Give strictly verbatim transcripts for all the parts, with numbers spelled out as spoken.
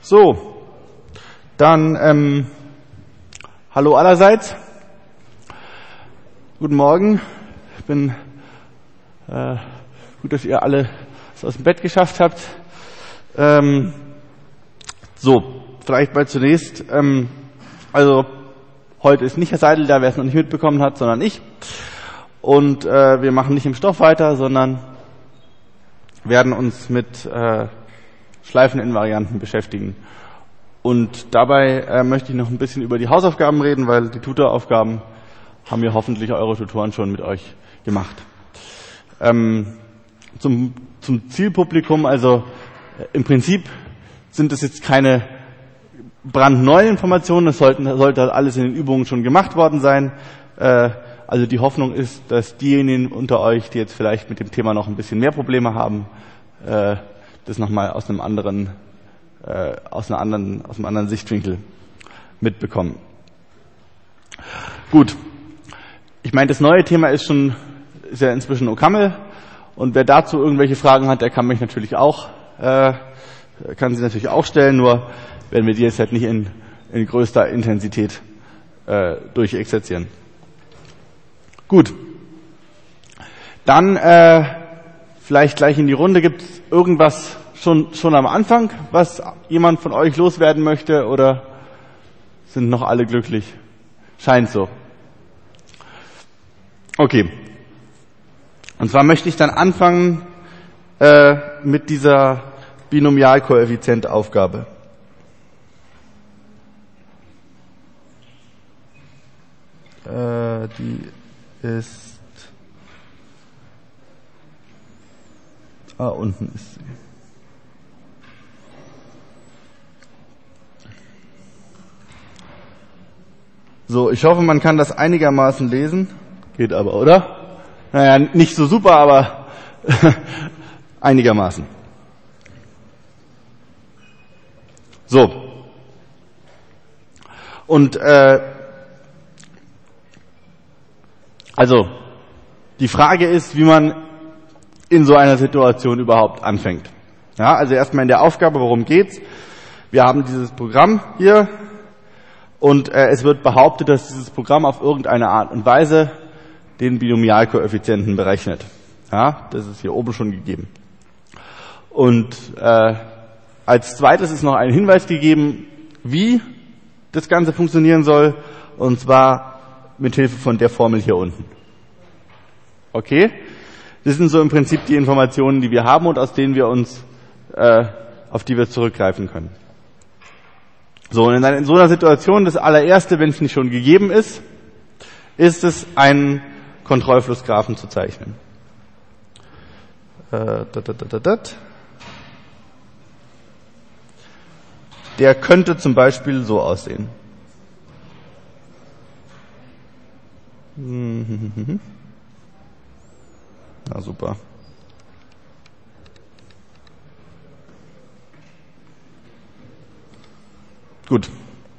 So, dann ähm, hallo allerseits. Guten Morgen. Ich bin äh, gut, dass ihr alle es aus dem Bett geschafft habt. Ähm, so, vielleicht mal zunächst. Ähm, also heute ist nicht Herr Seidel da, wer es noch nicht mitbekommen hat, sondern ich. Und äh, wir machen nicht im Stoff weiter, sondern werden uns mit äh, Schleifeninvarianten beschäftigen. Und dabei äh, möchte ich noch ein bisschen über die Hausaufgaben reden, weil die Tutораufgaben haben ja hoffentlich eure Tutoren schon mit euch gemacht. Ähm, zum, zum Zielpublikum, also äh, im Prinzip sind es jetzt keine brandneuen Informationen, das sollten, sollte alles in den Übungen schon gemacht worden sein. Äh, also die Hoffnung ist, dass diejenigen unter euch, die jetzt vielleicht mit dem Thema noch ein bisschen mehr Probleme haben, äh, das nochmal aus einem anderen, äh, aus einer anderen, aus einem anderen Sichtwinkel mitbekommen. Gut. Ich meine, das neue Thema ist schon, ist ja inzwischen OCaml. Und wer dazu irgendwelche Fragen hat, der kann mich natürlich auch, äh, kann sie natürlich auch stellen, nur werden wir die jetzt halt nicht in, in größter Intensität äh, durchexerzieren. Gut. Dann äh, vielleicht gleich in die Runde. Gibt es irgendwas schon, schon am Anfang, was jemand von euch loswerden möchte, oder sind noch alle glücklich? Scheint so. Okay. Und zwar möchte ich dann anfangen äh, mit dieser Binomialkoeffizientaufgabe. Äh, die ist... Ah, unten ist sie. So, ich hoffe, man kann das einigermaßen lesen. Geht aber, oder? Naja, nicht so super, aber einigermaßen. So. Und äh, also die Frage ist, wie man in so einer Situation überhaupt anfängt. Ja, also erstmal in der Aufgabe, worum geht's? Wir haben dieses Programm hier und äh, es wird behauptet, dass dieses Programm auf irgendeine Art und Weise den Binomialkoeffizienten berechnet. Ja, das ist hier oben schon gegeben. Und äh, als zweites ist noch ein Hinweis gegeben, wie das Ganze funktionieren soll, und zwar mit Hilfe von der Formel hier unten. Okay? Das sind so im Prinzip die Informationen, die wir haben und aus denen wir uns, äh, auf die wir zurückgreifen können. So, und in, in so einer Situation, das allererste, wenn es nicht schon gegeben ist, ist es, einen Kontrollflussgraphen zu zeichnen. Äh, dat, dat, dat, dat. Der könnte zum Beispiel so aussehen. Na super. Gut.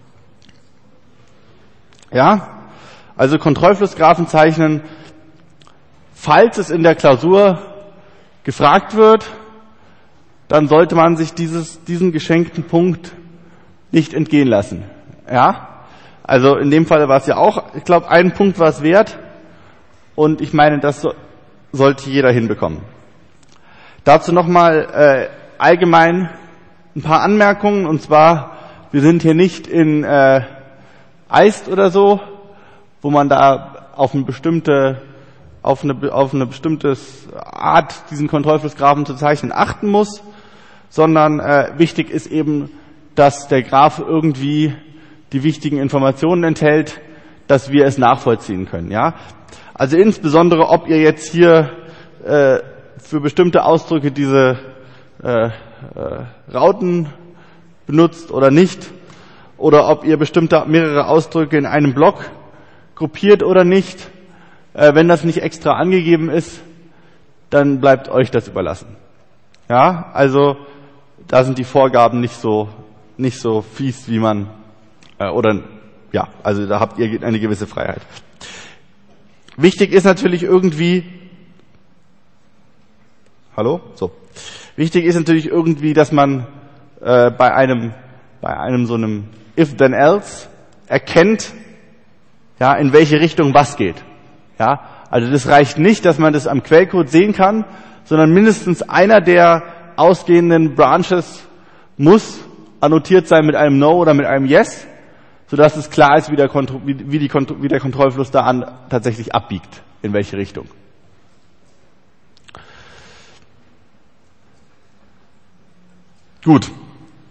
Ja, also Kontrollflussgraphen zeichnen, falls es in der Klausur gefragt wird, dann sollte man sich dieses, diesen geschenkten Punkt nicht entgehen lassen. Ja, also in dem Fall war es ja auch, ich glaube, einen Punkt war es wert, und ich meine, das so, sollte jeder hinbekommen. Dazu nochmal äh, allgemein ein paar Anmerkungen, und zwar, wir sind hier nicht in äh, Eist oder so, wo man da auf eine bestimmte, auf eine, auf eine bestimmte Art, diesen Kontrollflussgraphen zu zeichnen, achten muss, sondern äh, wichtig ist eben, dass der Graph irgendwie die wichtigen Informationen enthält, dass wir es nachvollziehen können. Ja, also insbesondere, ob ihr jetzt hier äh, für bestimmte Ausdrücke diese äh, äh, Rauten benutzt oder nicht, oder ob ihr bestimmte mehrere Ausdrücke in einem Block gruppiert oder nicht. Äh, wenn das nicht extra angegeben ist, dann bleibt euch das überlassen. Ja, also da sind die Vorgaben nicht so nicht so fies, wie man äh, oder ja, also da habt ihr eine gewisse Freiheit. Wichtig ist natürlich irgendwie, hallo, so. Wichtig ist natürlich irgendwie, dass man äh, bei einem bei einem so einem if then else erkennt, ja, in welche Richtung was geht. Ja, also das reicht nicht, dass man das am Quellcode sehen kann, sondern mindestens einer der ausgehenden Branches muss annotiert sein mit einem No oder mit einem Yes, sodass es klar ist, wie der, Kontro- wie, wie die Kontro- wie der Kontrollfluss da an tatsächlich abbiegt, in welche Richtung. Gut.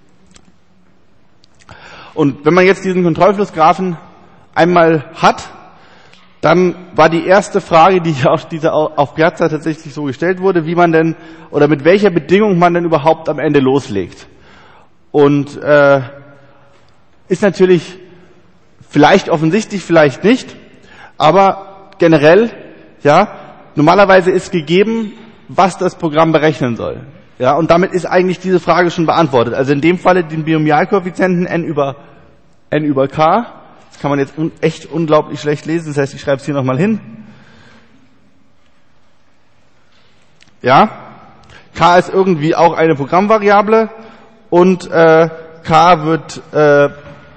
Und wenn man jetzt diesen Kontrollflussgraphen einmal hat, dann war die erste Frage, die auf, diese, auf Piazza tatsächlich so gestellt wurde, wie man denn oder mit welcher Bedingung man denn überhaupt am Ende loslegt. Und äh, ist natürlich vielleicht offensichtlich, vielleicht nicht, aber generell, ja, normalerweise ist gegeben, was das Programm berechnen soll. Ja, und damit ist eigentlich diese Frage schon beantwortet. Also in dem Falle den Binomialkoeffizienten n über n über k. Das kann man jetzt un- echt unglaublich schlecht lesen. Das heißt, ich schreibe es hier nochmal hin. Ja, k ist irgendwie auch eine Programmvariable und äh, k wird äh,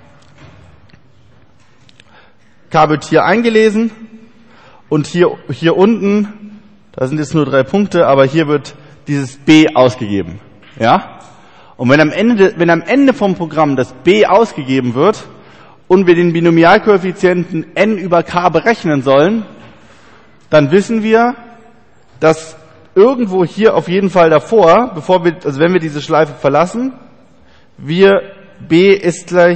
k wird hier eingelesen und hier hier unten, da sind jetzt nur drei Punkte, aber hier wird dieses b ausgegeben, ja? Und wenn am Ende, wenn am Ende vom Programm das b ausgegeben wird und wir den Binomialkoeffizienten n über k berechnen sollen, dann wissen wir, dass irgendwo hier auf jeden Fall davor, bevor wir, also wenn wir diese Schleife verlassen, wir b ist gleich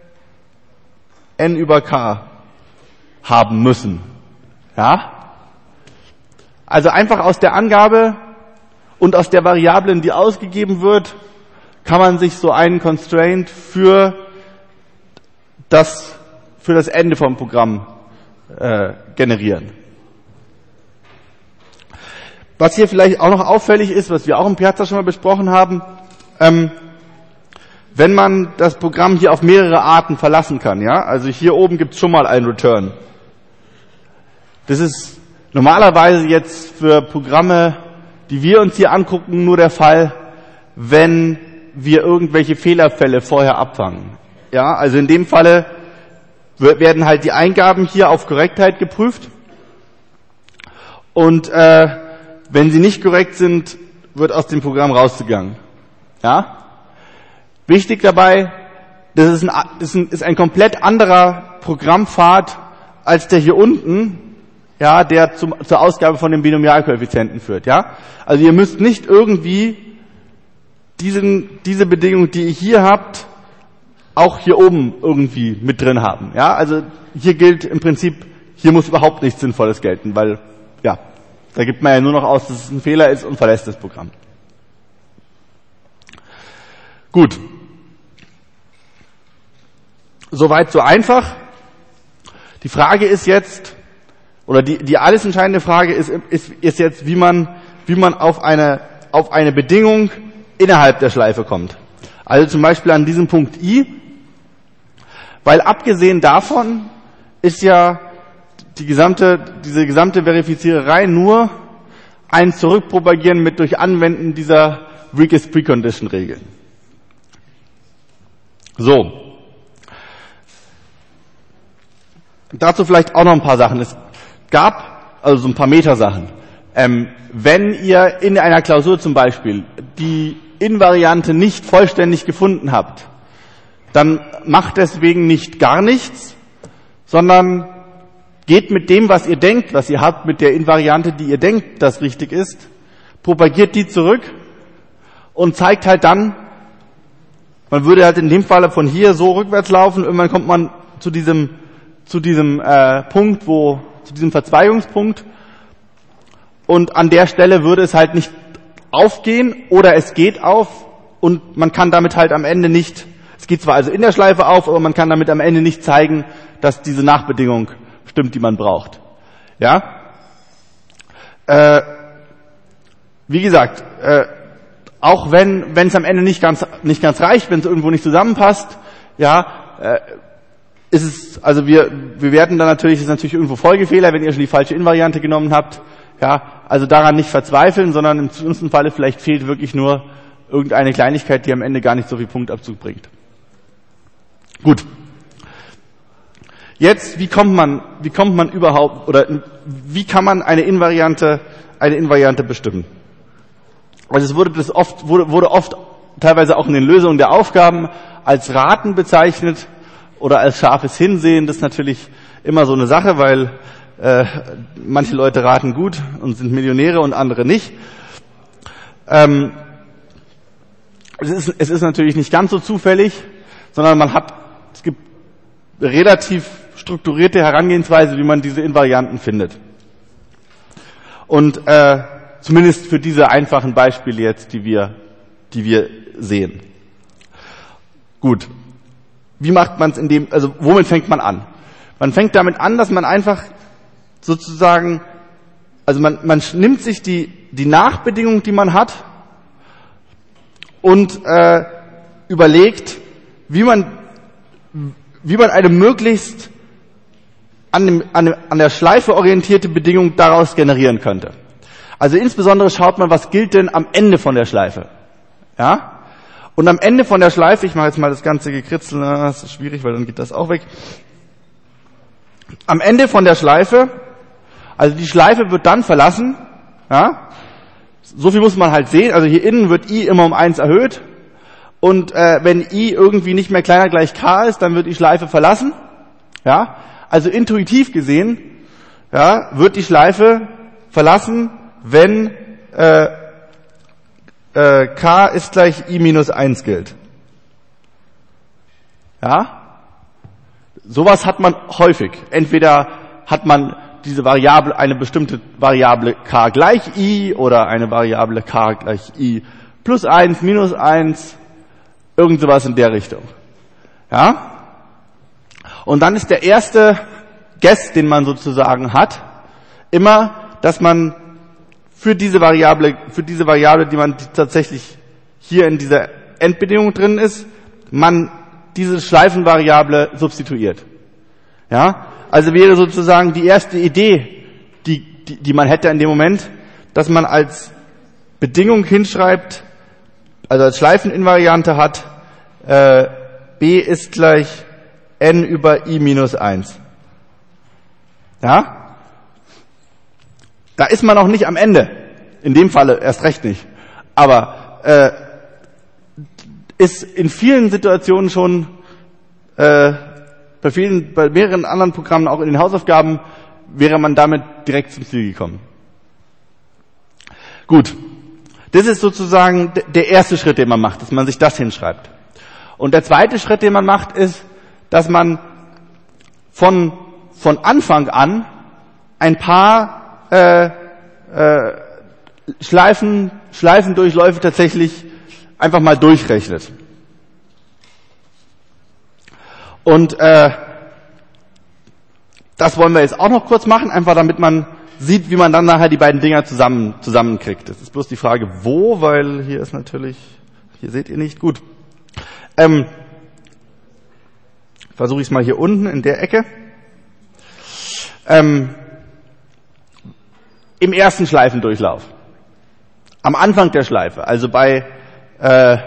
n über k haben müssen, ja? Also einfach aus der Angabe und aus der Variablen, die ausgegeben wird, kann man sich so einen Constraint für das, für das Ende vom Programm äh, generieren. Was hier vielleicht auch noch auffällig ist, was wir auch im Piazza schon mal besprochen haben, ähm, wenn man das Programm hier auf mehrere Arten verlassen kann, ja, also hier oben gibt es schon mal einen Return. Das ist normalerweise jetzt für Programme, die wir uns hier angucken, nur der Fall, wenn wir irgendwelche Fehlerfälle vorher abfangen. Ja, also in dem Falle werden halt die Eingaben hier auf Korrektheit geprüft und äh, wenn sie nicht korrekt sind, wird aus dem Programm rausgegangen. Ja? Wichtig dabei, das ist ein, ist ein, ist ein komplett anderer Programmpfad als der hier unten, ja, der zum, zur Ausgabe von dem Binomialkoeffizienten führt. Ja? Also ihr müsst nicht irgendwie diesen, diese Bedingung, die ihr hier habt, auch hier oben irgendwie mit drin haben. Ja? Also hier gilt im Prinzip, hier muss überhaupt nichts Sinnvolles gelten, weil ja, da gibt man ja nur noch aus, dass es ein Fehler ist und verlässt das Programm. Gut. Soweit so einfach. Die Frage ist jetzt, oder die, die alles entscheidende Frage ist, ist, ist jetzt, wie man, wie man auf eine, auf eine Bedingung innerhalb der Schleife kommt. Also zum Beispiel an diesem Punkt i, weil abgesehen davon ist ja die gesamte, diese gesamte Verifiziererei nur ein Zurückpropagieren mit durch Anwenden dieser Weakest Precondition Regeln. So. Dazu vielleicht auch noch ein paar Sachen. Es gab also so ein paar Metasachen. Ähm, wenn ihr in einer Klausur zum Beispiel die Invariante nicht vollständig gefunden habt, dann macht deswegen nicht gar nichts, sondern geht mit dem, was ihr denkt, was ihr habt, mit der Invariante, die ihr denkt, das richtig ist, propagiert die zurück und zeigt halt dann, man würde halt in dem Falle von hier so rückwärts laufen, irgendwann kommt man zu diesem, zu diesem äh, Punkt, wo, zu diesem Verzweigungspunkt und an der Stelle würde es halt nicht aufgehen oder es geht auf und man kann damit halt am Ende nicht, es geht zwar also in der Schleife auf, aber man kann damit am Ende nicht zeigen, dass diese Nachbedingung stimmt, die man braucht. Ja? Äh, wie gesagt, äh, auch wenn wenn es am Ende nicht ganz nicht ganz reicht, wenn es irgendwo nicht zusammenpasst, ja, äh, ist es also wir wir werden dann natürlich ist natürlich irgendwo Folgefehler, wenn ihr schon die falsche Invariante genommen habt. Ja, also daran nicht verzweifeln, sondern im schlimmsten Falle vielleicht fehlt wirklich nur irgendeine Kleinigkeit, die am Ende gar nicht so viel Punktabzug bringt. Gut. Jetzt, wie kommt man, wie kommt man überhaupt, oder wie kann man eine Invariante, eine Invariante bestimmen? Also es wurde das oft, wurde, wurde oft teilweise auch in den Lösungen der Aufgaben als Raten bezeichnet oder als scharfes Hinsehen. Das ist natürlich immer so eine Sache, weil äh, manche Leute raten gut und sind Millionäre und andere nicht. Ähm, es ist, es ist natürlich nicht ganz so zufällig, sondern man hat, es gibt relativ strukturierte Herangehensweise, wie man diese Invarianten findet. Und äh, zumindest für diese einfachen Beispiele jetzt, die wir, die wir sehen. Gut. Wie macht man es in dem, also womit fängt man an? Man fängt damit an, dass man einfach sozusagen, also man, man nimmt sich die, die Nachbedingung, die man hat, und äh, überlegt, wie man, wie man eine möglichst an, dem, an, dem, an der Schleife orientierte Bedingung daraus generieren könnte. Also insbesondere schaut man, was gilt denn am Ende von der Schleife. Ja? Und am Ende von der Schleife, ich mache jetzt mal das ganze Gekritzel, das ist schwierig, weil dann geht das auch weg. Am Ende von der Schleife, also die Schleife wird dann verlassen, ja? So viel muss man halt sehen, also hier innen wird i immer um eins erhöht, und äh, wenn i irgendwie nicht mehr kleiner gleich k ist, dann wird die Schleife verlassen. Ja? Also intuitiv gesehen, ja, wird die Schleife verlassen, wenn äh, äh, k ist gleich i minus eins gilt. Ja? Sowas hat man häufig. Entweder hat man diese Variable, eine bestimmte Variable k gleich i oder eine Variable k gleich i plus eins, minus eins, irgend sowas in der Richtung. Ja? Und dann ist der erste Guess, den man sozusagen hat, immer, dass man für diese Variable, für diese Variable, die man tatsächlich hier in dieser Endbedingung drin ist, man diese Schleifenvariable substituiert. Ja? Also wäre sozusagen die erste Idee, die, die, die man hätte in dem Moment, dass man als Bedingung hinschreibt, also als Schleifeninvariante hat, äh, b ist gleich n über i minus eins. Ja? Da ist man noch nicht am Ende. In dem Falle erst recht nicht. Aber äh, ist in vielen Situationen schon äh, bei vielen, bei mehreren anderen Programmen, auch in den Hausaufgaben, wäre man damit direkt zum Ziel gekommen. Gut. Das ist sozusagen der erste Schritt, den man macht, dass man sich das hinschreibt. Und der zweite Schritt, den man macht, ist, dass man von, von Anfang an ein paar äh, äh, Schleifen, Schleifendurchläufe tatsächlich einfach mal durchrechnet. Und äh, das wollen wir jetzt auch noch kurz machen, einfach damit man sieht, wie man dann nachher die beiden Dinger zusammen zusammenkriegt. Das ist bloß die Frage, wo, weil hier ist natürlich, hier seht ihr nicht gut. Ähm, Versuche ich es mal hier unten in der Ecke. Ähm, Im ersten Schleifendurchlauf, am Anfang der Schleife, also bei äh,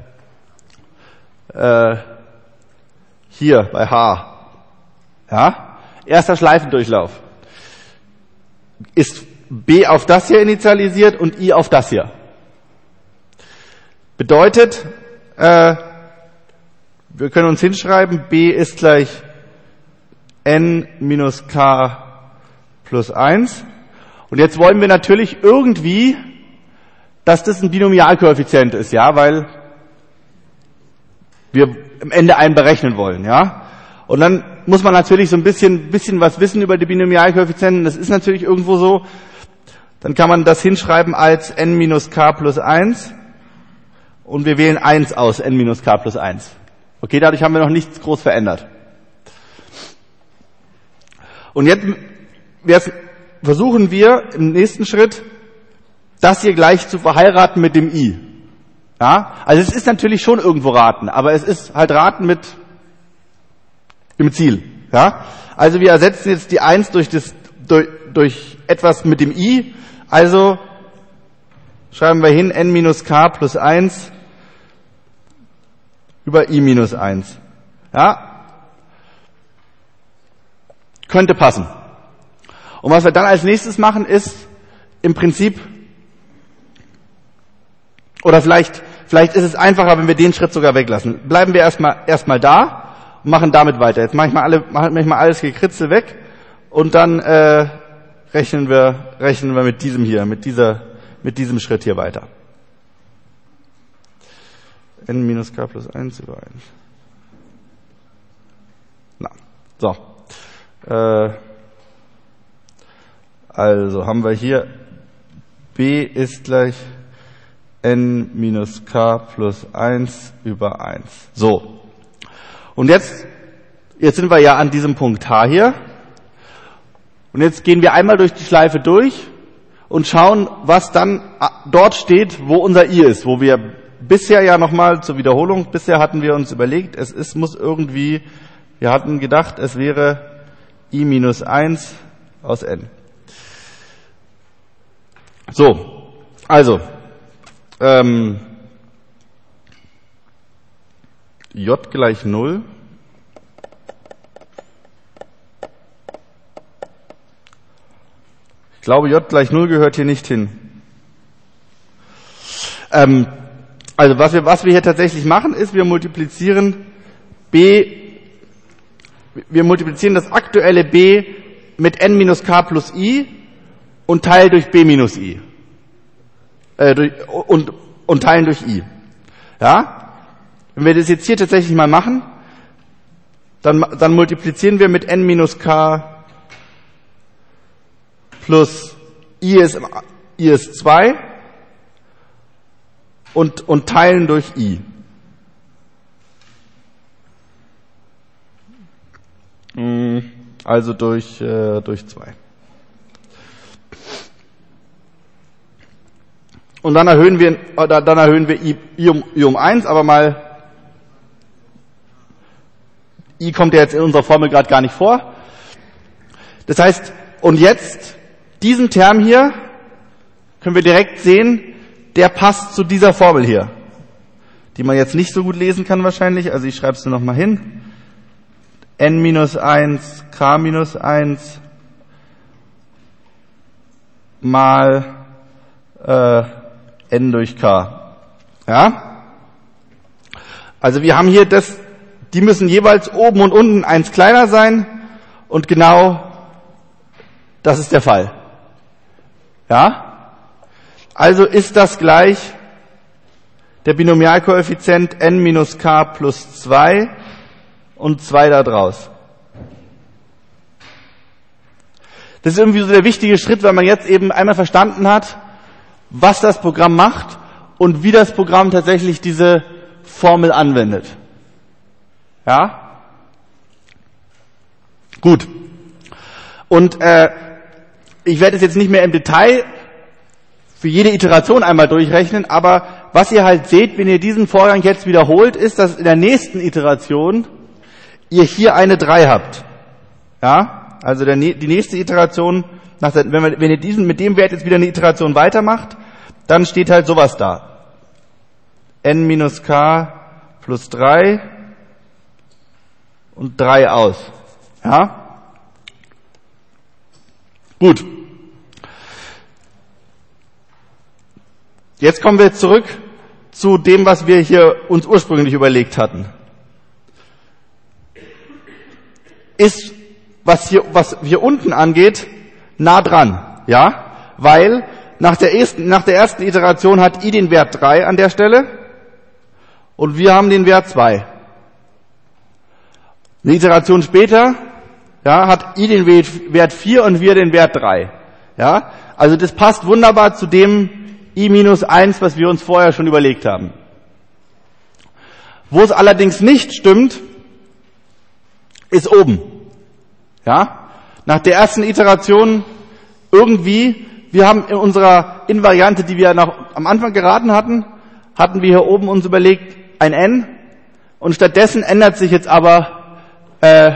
äh, hier bei H, ja, erster Schleifendurchlauf, ist b auf das hier initialisiert und i auf das hier. Bedeutet, äh, wir können uns hinschreiben, b ist gleich n minus k plus eins. Und jetzt wollen wir natürlich irgendwie, dass das ein Binomialkoeffizient ist, ja, weil wir am Ende einen berechnen wollen, ja. Und dann muss man natürlich so ein bisschen, bisschen was wissen über die Binomialkoeffizienten. Das ist natürlich irgendwo so. Dann kann man das hinschreiben als n minus k plus eins. Und wir wählen eins aus, n minus k plus eins. Okay, dadurch haben wir noch nichts groß verändert. Und jetzt, jetzt versuchen wir im nächsten Schritt, das hier gleich zu verheiraten mit dem i. Ja? Also es ist natürlich schon irgendwo Raten, aber es ist halt Raten mit dem Ziel. Ja? Also wir ersetzen jetzt die eins durch, das, durch, durch etwas mit dem i. Also schreiben wir hin n minus k plus eins über i minus eins. Ja? Könnte passen. Und was wir dann als nächstes machen, ist im Prinzip, oder vielleicht, vielleicht ist es einfacher, wenn wir den Schritt sogar weglassen. Bleiben wir erstmal, erstmal da und machen damit weiter. Jetzt mache ich mal alle, mache ich mal alles Gekritzel weg und dann, äh, rechnen wir, rechnen wir mit diesem hier, mit dieser, mit diesem Schritt hier weiter. N minus k plus eins über eins. Na, so. Äh, also haben wir hier b ist gleich n minus k plus eins über eins. So. Und jetzt, jetzt sind wir ja an diesem Punkt h hier. Und jetzt gehen wir einmal durch die Schleife durch und schauen, was dann dort steht, wo unser i ist, wo wir bisher ja nochmal zur Wiederholung, bisher hatten wir uns überlegt, es ist, muss irgendwie, wir hatten gedacht, es wäre i minus eins aus n. So, also, ähm, j gleich null. Ich glaube, j gleich null gehört hier nicht hin. Ähm, also was wir, was wir hier tatsächlich machen, ist, wir multiplizieren b, wir multiplizieren das aktuelle b mit n minus k plus i und teilen durch b minus i. Äh, durch, und, und teilen durch i. Ja? Wenn wir das jetzt hier tatsächlich mal machen, dann, dann multiplizieren wir mit n minus k plus i ist, i ist zwei und, und teilen durch i. Also durch, äh, durch zwei. Und dann erhöhen wir, dann erhöhen wir i, i, um, i um eins, aber mal, i kommt ja jetzt in unserer Formel gerade gar nicht vor. Das heißt, und jetzt, diesen Term hier, können wir direkt sehen, der passt zu dieser Formel hier, die man jetzt nicht so gut lesen kann wahrscheinlich, also ich schreibe es nur noch mal hin. N minus eins, k minus eins mal äh, n durch k. Ja? Also wir haben hier das, die müssen jeweils oben und unten eins kleiner sein und genau das ist der Fall. Ja? Also ist das gleich der Binomialkoeffizient n minus k plus zwei und zwei da draus. Das ist irgendwie so der wichtige Schritt, weil man jetzt eben einmal verstanden hat, was das Programm macht und wie das Programm tatsächlich diese Formel anwendet. Ja? Gut. Und äh, ich werde es jetzt nicht mehr im Detail für jede Iteration einmal durchrechnen, aber was ihr halt seht, wenn ihr diesen Vorgang jetzt wiederholt, ist, dass in der nächsten Iteration ihr hier eine drei habt. Ja? Also der, die nächste Iteration, nach der, wenn, wir, wenn ihr diesen, mit dem Wert jetzt wieder eine Iteration weitermacht, dann steht halt sowas da. N minus k plus drei und drei aus. Ja? Gut. Jetzt kommen wir zurück zu dem, was wir hier uns ursprünglich überlegt hatten. Ist, was hier, was hier unten angeht, nah dran, ja? Weil nach der ersten, nach der ersten Iteration hat i den Wert drei an der Stelle und wir haben den Wert zwei. Eine Iteration später, ja, hat i den Wert vier und wir den Wert drei, ja? Also das passt wunderbar zu dem i minus eins, was wir uns vorher schon überlegt haben. Wo es allerdings nicht stimmt, ist oben. Ja? Nach der ersten Iteration irgendwie, wir haben in unserer Invariante, die wir noch am Anfang geraten hatten, hatten wir hier oben uns überlegt, ein n und stattdessen ändert sich jetzt aber äh,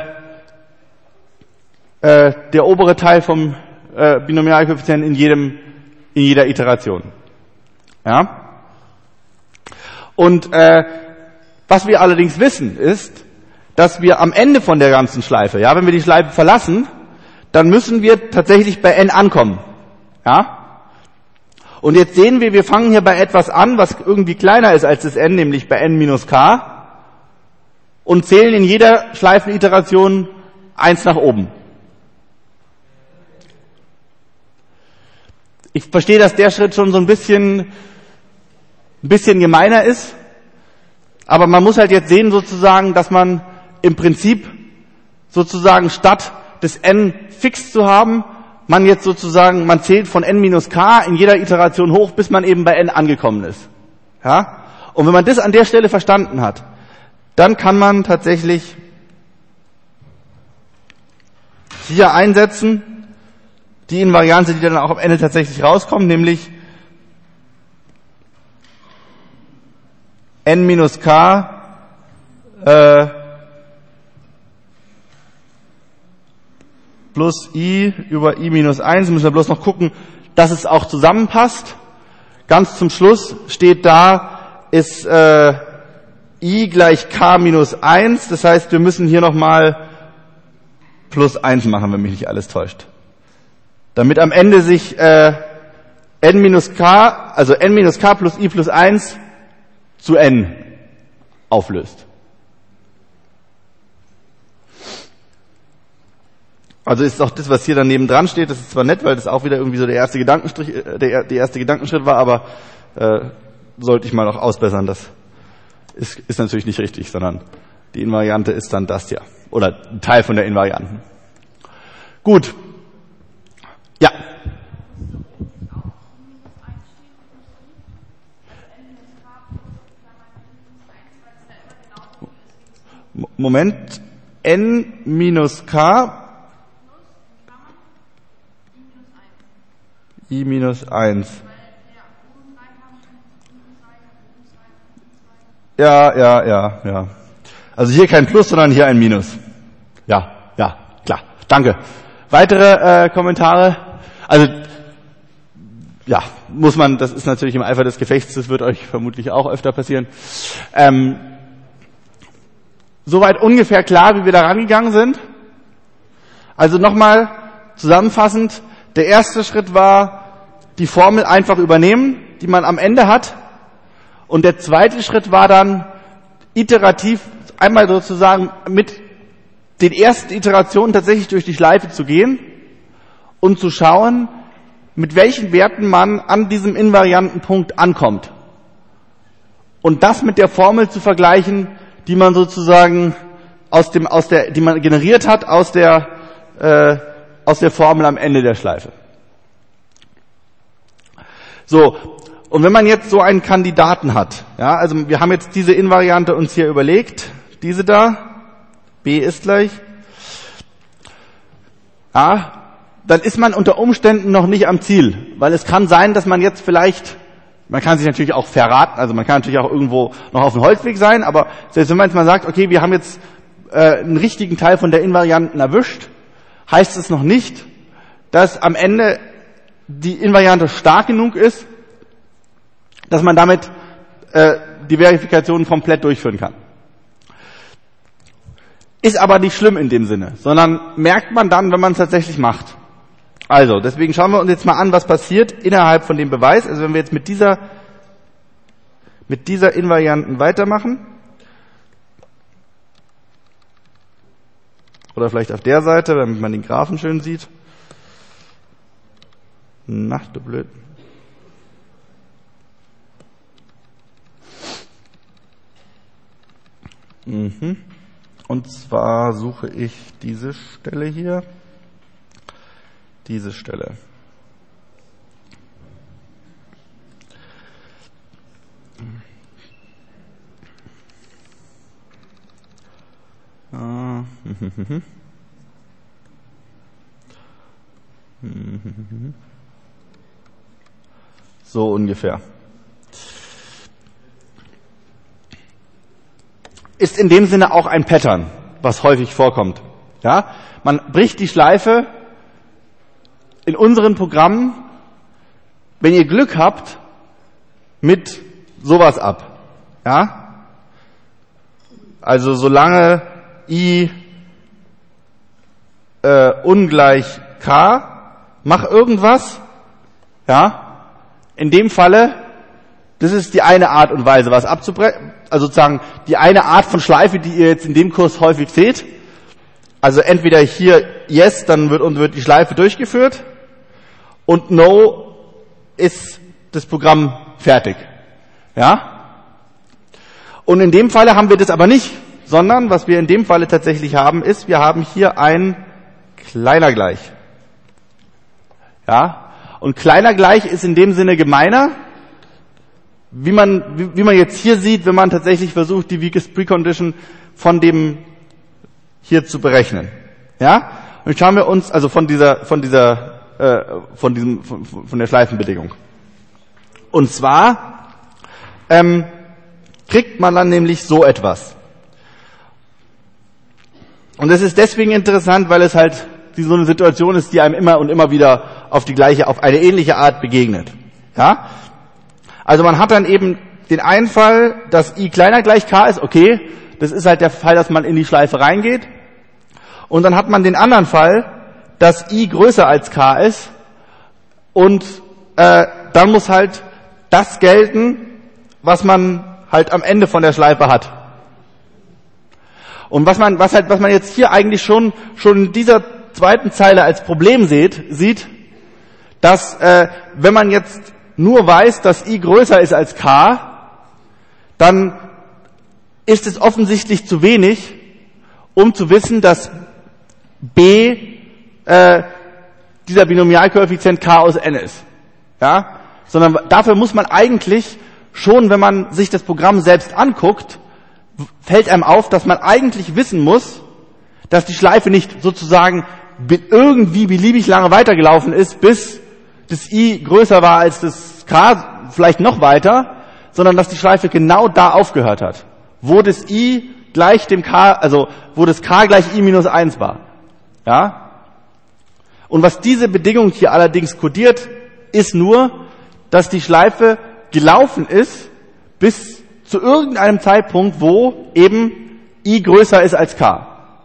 äh, der obere Teil vom äh, Binomialkoeffizienten in jedem, in jeder Iteration. Ja? Und äh, was wir allerdings wissen ist, dass wir am Ende von der ganzen Schleife, ja, wenn wir die Schleife verlassen, dann müssen wir tatsächlich bei n ankommen. Ja? Und jetzt sehen wir, wir fangen hier bei etwas an, was irgendwie kleiner ist als das n, nämlich bei n minus k, und zählen in jeder Schleifeniteration eins nach oben. Ich verstehe, dass der Schritt schon so ein bisschen, ein bisschen gemeiner ist, aber man muss halt jetzt sehen sozusagen, dass man im Prinzip sozusagen statt des n fix zu haben, man jetzt sozusagen, man zählt von n minus k in jeder Iteration hoch, bis man eben bei n angekommen ist. Ja? Und wenn man das an der Stelle verstanden hat, dann kann man tatsächlich hier einsetzen, die Invariante, die dann auch am Ende tatsächlich rauskommt, nämlich n minus k äh, plus i über i minus eins, müssen wir bloß noch gucken, dass es auch zusammenpasst. Ganz zum Schluss steht da, ist äh, i gleich k minus eins, das heißt, wir müssen hier nochmal plus eins machen, wenn mich nicht alles täuscht. Damit am Ende sich äh, n minus k, also n minus k plus i plus eins zu n auflöst. Also ist auch das, was hier daneben dran steht, das ist zwar nett, weil das auch wieder irgendwie so der erste Gedankenstrich, der, der erste Gedankenschritt war, aber äh, sollte ich mal noch ausbessern, das ist, ist natürlich nicht richtig, sondern die Invariante ist dann das hier. Oder ein Teil von der Invarianten. Gut. Ja. Moment. N minus k i minus eins. Ja, ja, ja, ja. Also hier kein Plus, sondern hier ein Minus. Ja, ja, klar. Danke. Weitere äh, Kommentare? Also, ja, muss man, das ist natürlich im Eifer des Gefechts, das wird euch vermutlich auch öfter passieren. Ähm, soweit ungefähr klar, wie wir da rangegangen sind. Also nochmal zusammenfassend, der erste Schritt war, die Formel einfach übernehmen, die man am Ende hat. Und der zweite Schritt war dann, iterativ einmal sozusagen mit den ersten Iterationen tatsächlich durch die Schleife zu gehen und zu schauen, mit welchen Werten man an diesem invarianten Punkt ankommt. Und das mit der Formel zu vergleichen, die man sozusagen aus dem, aus der, die man generiert hat aus der, äh, aus der Formel am Ende der Schleife. So, und wenn man jetzt so einen Kandidaten hat, ja, also wir haben jetzt diese Invariante uns hier überlegt, diese da, b ist gleich, ja, dann ist man unter Umständen noch nicht am Ziel, weil es kann sein, dass man jetzt vielleicht, man kann sich natürlich auch verraten, also man kann natürlich auch irgendwo noch auf dem Holzweg sein, aber selbst wenn man jetzt mal sagt, okay, wir haben jetzt äh, einen richtigen Teil von der Invarianten erwischt, heißt es noch nicht, dass am Ende die Invariante stark genug ist, dass man damit äh, die Verifikation komplett durchführen kann. Ist aber nicht schlimm in dem Sinne, sondern merkt man dann, wenn man es tatsächlich macht. Also, deswegen schauen wir uns jetzt mal an, was passiert innerhalb von dem Beweis. Also wenn wir jetzt mit dieser, mit dieser Invarianten weitermachen, oder vielleicht auf der Seite, damit man den Graphen schön sieht. Na, du blöd. Mhm. Und zwar suche ich diese Stelle hier. Diese Stelle. Ah. So ungefähr. Ist in dem Sinne auch ein Pattern, was häufig vorkommt. Ja, man bricht die Schleife in unseren Programmen, wenn ihr Glück habt, mit sowas ab. Ja, also solange I äh, ungleich K, mach irgendwas, ja, in dem Falle, das ist die eine Art und Weise, was abzubrechen, also sozusagen die eine Art von Schleife, die ihr jetzt in dem Kurs häufig seht. Also entweder hier Yes, dann wird, und wird die Schleife durchgeführt, und No ist das Programm fertig. Ja? Und in dem Falle haben wir das aber nicht, sondern was wir in dem Falle tatsächlich haben, ist, wir haben hier ein kleiner Gleich. Ja? Und kleiner Gleich ist in dem Sinne gemeiner, wie man, wie, wie man jetzt hier sieht, wenn man tatsächlich versucht, die Weakest Precondition von dem hier zu berechnen. Ja? Und schauen wir uns, also von dieser, von dieser, äh, von diesem, von, von der Schleifenbedingung. Und zwar, ähm, kriegt man dann nämlich so etwas. Und das ist deswegen interessant, weil es halt so eine Situation ist, die einem immer und immer wieder auf die gleiche, auf eine ähnliche Art begegnet. Ja? Also man hat dann eben den einen Fall, dass I kleiner gleich K ist, okay, das ist halt der Fall, dass man in die Schleife reingeht. Und dann hat man den anderen Fall, dass I größer als K ist, und äh, dann muss halt das gelten, was man halt am Ende von der Schleife hat. Und was man, was halt, was man jetzt hier eigentlich schon, schon in dieser zweiten Zeile als Problem sieht, sieht, dass, äh, wenn man jetzt nur weiß, dass I größer ist als K, dann ist es offensichtlich zu wenig, um zu wissen, dass B, äh, dieser Binomialkoeffizient K aus N ist. Ja? Sondern dafür muss man eigentlich schon, wenn man sich das Programm selbst anguckt, fällt einem auf, dass man eigentlich wissen muss, dass die Schleife nicht sozusagen irgendwie beliebig lange weitergelaufen ist, bis das I größer war als das K, vielleicht noch weiter, sondern dass die Schleife genau da aufgehört hat, wo das I gleich dem K, also wo das K gleich I minus eins war. Ja? Und was diese Bedingung hier allerdings kodiert, ist nur, dass die Schleife gelaufen ist bis zu irgendeinem Zeitpunkt, wo eben I größer ist als K.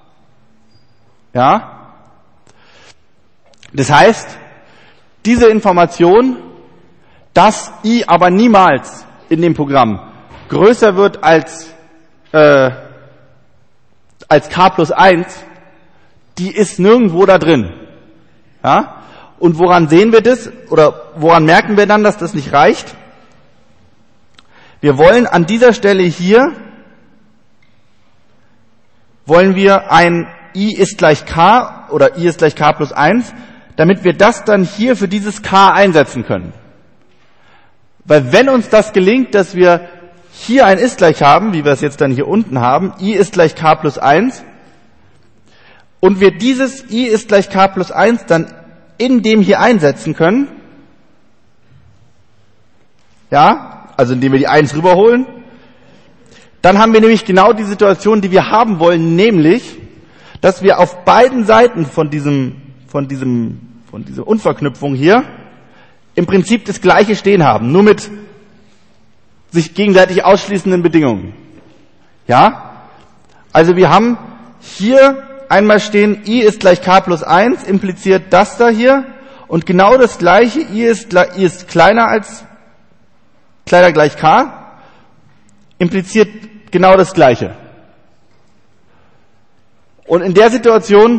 Ja? Das heißt, diese Information, dass I aber niemals in dem Programm größer wird als, äh, als K plus eins, die ist nirgendwo da drin. Ja? Und woran sehen wir das? Oder woran merken wir dann, dass das nicht reicht? Wir wollen an dieser Stelle hier, wollen wir ein I ist gleich K oder I ist gleich K plus eins, damit wir das dann hier für dieses K einsetzen können. Weil wenn uns das gelingt, dass wir hier ein ist gleich haben, wie wir es jetzt dann hier unten haben, I ist gleich K plus eins, und wir dieses I ist gleich K plus eins dann in dem hier einsetzen können, ja, also indem wir die eins rüberholen, dann haben wir nämlich genau die Situation, die wir haben wollen, nämlich, dass wir auf beiden Seiten von diesem, von diesem, von dieser Unverknüpfung hier im Prinzip das Gleiche stehen haben, nur mit sich gegenseitig ausschließenden Bedingungen. Ja? Also wir haben hier einmal stehen, I ist gleich K plus eins, impliziert das da hier, und genau das Gleiche, I ist, I ist kleiner als kleiner gleich K, impliziert genau das Gleiche. Und in der Situation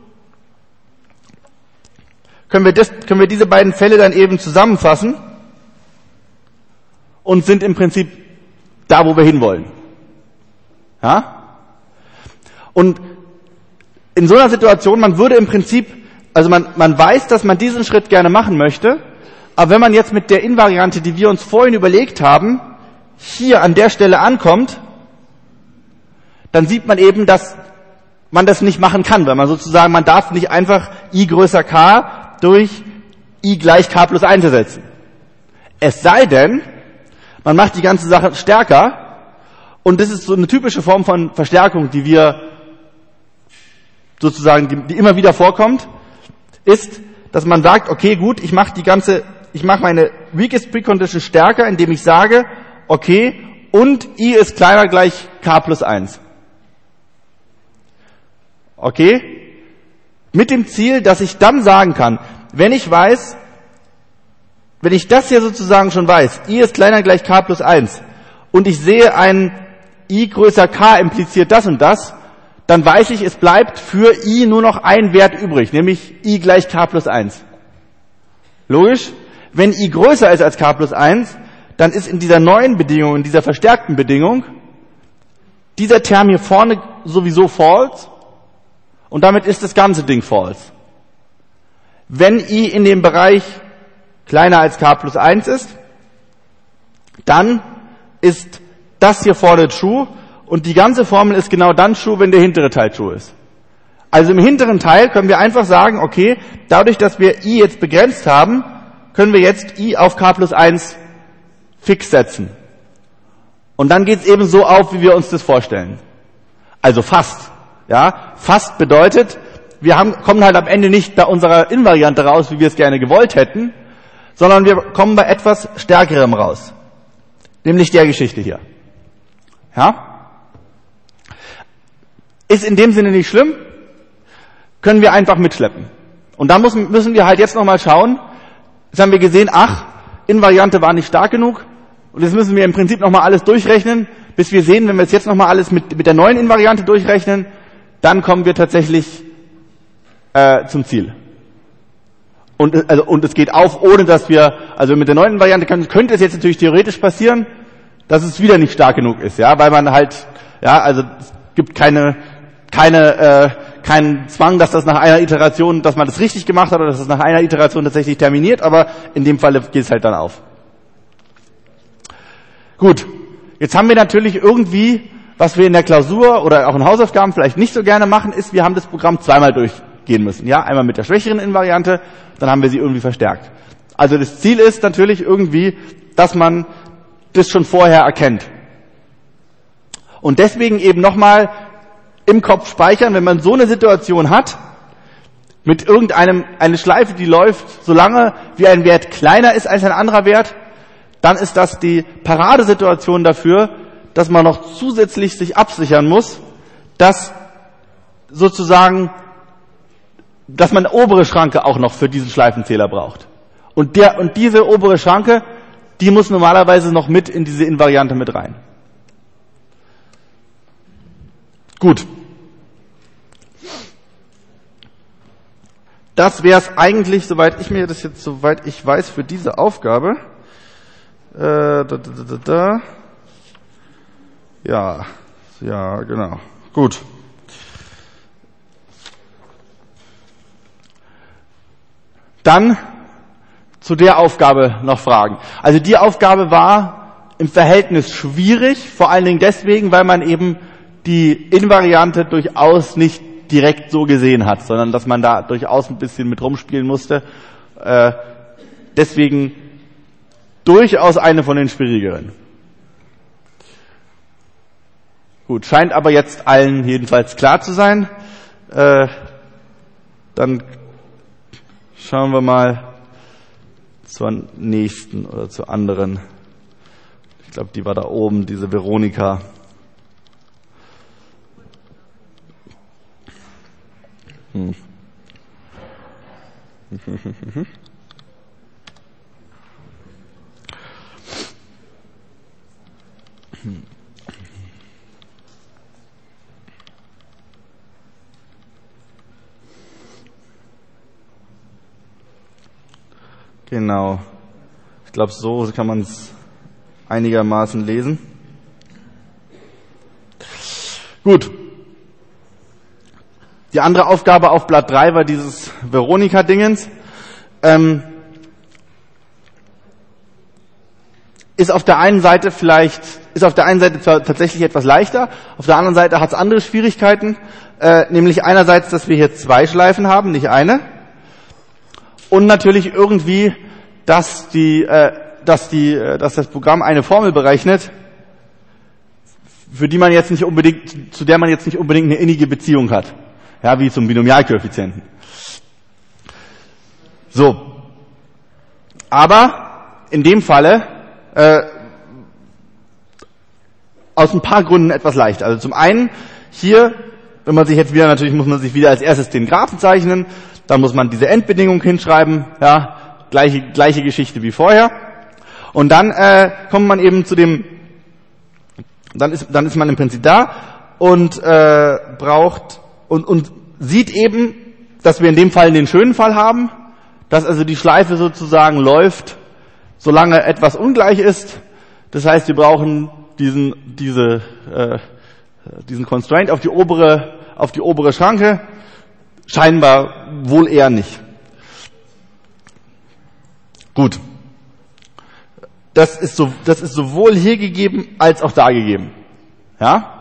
können wir, das, können wir diese beiden Fälle dann eben zusammenfassen und sind im Prinzip da, wo wir hinwollen. Ja? Und in so einer Situation, man würde im Prinzip, also man, man weiß, dass man diesen Schritt gerne machen möchte, aber wenn man jetzt mit der Invariante, die wir uns vorhin überlegt haben, hier an der Stelle ankommt, dann sieht man eben, dass man das nicht machen kann, weil man sozusagen, man darf nicht einfach I größer K durch I gleich K plus eins ersetzen. Es sei denn, man macht die ganze Sache stärker, und das ist so eine typische Form von Verstärkung, die wir sozusagen, die, die immer wieder vorkommt, ist, dass man sagt, okay, gut, ich mache die ganze, ich mache meine Weakest Precondition stärker, indem ich sage, okay, und I ist kleiner gleich K plus eins. Okay? Mit dem Ziel, dass ich dann sagen kann, wenn ich weiß, wenn ich das hier sozusagen schon weiß, I ist kleiner gleich K plus eins, und ich sehe ein I größer K impliziert das und das, dann weiß ich, es bleibt für I nur noch ein Wert übrig, nämlich I gleich K plus eins. Logisch? Wenn I größer ist als K plus eins, dann ist in dieser neuen Bedingung, in dieser verstärkten Bedingung, dieser Term hier vorne sowieso false und damit ist das ganze Ding false. Wenn I in dem Bereich kleiner als K plus eins ist, dann ist das hier vorne true und die ganze Formel ist genau dann true, wenn der hintere Teil true ist. Also im hinteren Teil können wir einfach sagen, okay, dadurch, dass wir I jetzt begrenzt haben, können wir jetzt I auf K plus eins fix setzen. Und dann geht es eben so auf, wie wir uns das vorstellen. Also fast. Ja, fast bedeutet, wir haben, kommen halt am Ende nicht bei unserer Invariante raus, wie wir es gerne gewollt hätten, sondern wir kommen bei etwas Stärkerem raus. Nämlich der Geschichte hier. Ja? Ist in dem Sinne nicht schlimm, können wir einfach mitschleppen. Und da müssen, müssen wir halt jetzt nochmal schauen, jetzt haben wir gesehen, ach, Invariante war nicht stark genug, und jetzt müssen wir im Prinzip nochmal alles durchrechnen, bis wir sehen, wenn wir es jetzt nochmal alles mit, mit der neuen Invariante durchrechnen, dann kommen wir tatsächlich äh, zum Ziel. Und, also, und es geht auf, ohne dass wir, also mit der neuen Variante kann, könnte es jetzt natürlich theoretisch passieren, dass es wieder nicht stark genug ist, ja, weil man halt, ja, also es gibt keine, keine, äh, keinen Zwang, dass das nach einer Iteration, dass man das richtig gemacht hat oder dass es nach einer Iteration tatsächlich terminiert, aber in dem Fall geht es halt dann auf. Gut, jetzt haben wir natürlich irgendwie, was wir in der Klausur oder auch in Hausaufgaben vielleicht nicht so gerne machen, ist, wir haben das Programm zweimal durchgehen müssen. Ja, einmal mit der schwächeren Invariante, dann haben wir sie irgendwie verstärkt. Also das Ziel ist natürlich irgendwie, dass man das schon vorher erkennt. Und deswegen eben nochmal im Kopf speichern, wenn man so eine Situation hat, mit irgendeinem, eine Schleife, die läuft, solange wie ein Wert kleiner ist als ein anderer Wert, dann ist das die Paradesituation dafür, dass man noch zusätzlich sich absichern muss, dass sozusagen, dass man eine obere Schranke auch noch für diesen Schleifenzähler braucht. Und der, und diese obere Schranke, die muss normalerweise noch mit in diese Invariante mit rein. Gut. Das wäre es eigentlich, soweit ich mir das jetzt, soweit ich weiß, für diese Aufgabe. Äh, da, da, da, da, da. Ja, ja, genau. Gut. Dann zu der Aufgabe noch Fragen. Also die Aufgabe war im Verhältnis schwierig, vor allen Dingen deswegen, weil man eben die Invariante durchaus nicht direkt so gesehen hat, sondern dass man da durchaus ein bisschen mit rumspielen musste. Äh, deswegen durchaus eine von den schwierigeren. Gut, scheint aber jetzt allen jedenfalls klar zu sein. Äh, dann schauen wir mal zur nächsten oder zur anderen. Ich glaube, die war da oben, diese Veronika. Hm. Genau. Ich glaube, so kann man es einigermaßen lesen. Gut. Die andere Aufgabe auf Blatt drei war dieses Veronika-Dingens. Ähm, ist auf der einen Seite vielleicht, ist auf der einen Seite zwar tatsächlich etwas leichter, auf der anderen Seite hat es andere Schwierigkeiten, äh, nämlich einerseits, dass wir hier zwei Schleifen haben, nicht eine, und natürlich irgendwie, dass die, äh, dass die, äh, dass das Programm eine Formel berechnet, für die man jetzt nicht unbedingt, zu der man jetzt nicht unbedingt eine innige Beziehung hat. Ja, wie zum Binomialkoeffizienten. So. Aber in dem Falle äh, aus ein paar Gründen etwas leicht. Also zum einen, hier wenn man sich jetzt wieder, natürlich muss man sich wieder als erstes den Graphen zeichnen, dann muss man diese Endbedingung hinschreiben, ja, gleiche, gleiche Geschichte wie vorher. Und dann äh, kommt man eben zu dem, dann ist, dann ist man im Prinzip da und äh, braucht und, und sieht eben, dass wir in dem Fall den schönen Fall haben, dass also die Schleife sozusagen läuft, solange etwas ungleich ist. Das heißt, wir brauchen diesen, diese, äh, diesen Constraint auf die obere, auf die obere Schranke. Scheinbar wohl eher nicht. Gut. Das ist so, das ist sowohl hier gegeben als auch da gegeben. Ja?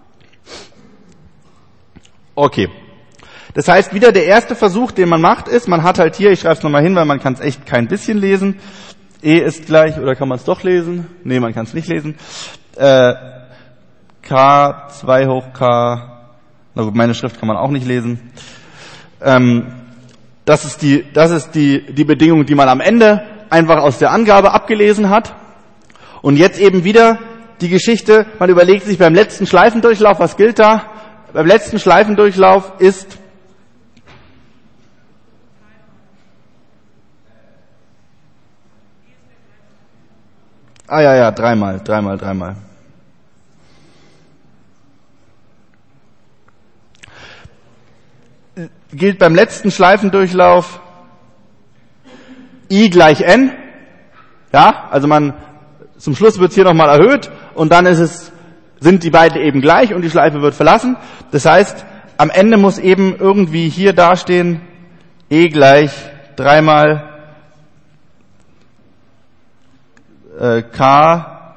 Okay. Das heißt, wieder der erste Versuch, den man macht, ist, man hat halt hier, ich schreibe es nochmal hin, weil man kann es echt kein bisschen lesen. E ist gleich, oder kann man es doch lesen? Nee, man kann es nicht lesen. Äh, K, zwei hoch K, na gut, meine Schrift kann man auch nicht lesen. Ähm, das ist die, das ist die, die Bedingung, die man am Ende einfach aus der Angabe abgelesen hat. Und jetzt eben wieder die Geschichte, man überlegt sich beim letzten Schleifendurchlauf, was gilt da? Beim letzten Schleifendurchlauf ist Ah ja, ja, dreimal, dreimal, dreimal. Gilt beim letzten Schleifendurchlauf I gleich N. Ja, also man, zum Schluss wird es hier nochmal erhöht und dann ist es, sind die beiden eben gleich und die Schleife wird verlassen. Das heißt, am Ende muss eben irgendwie hier dastehen, E gleich dreimal K,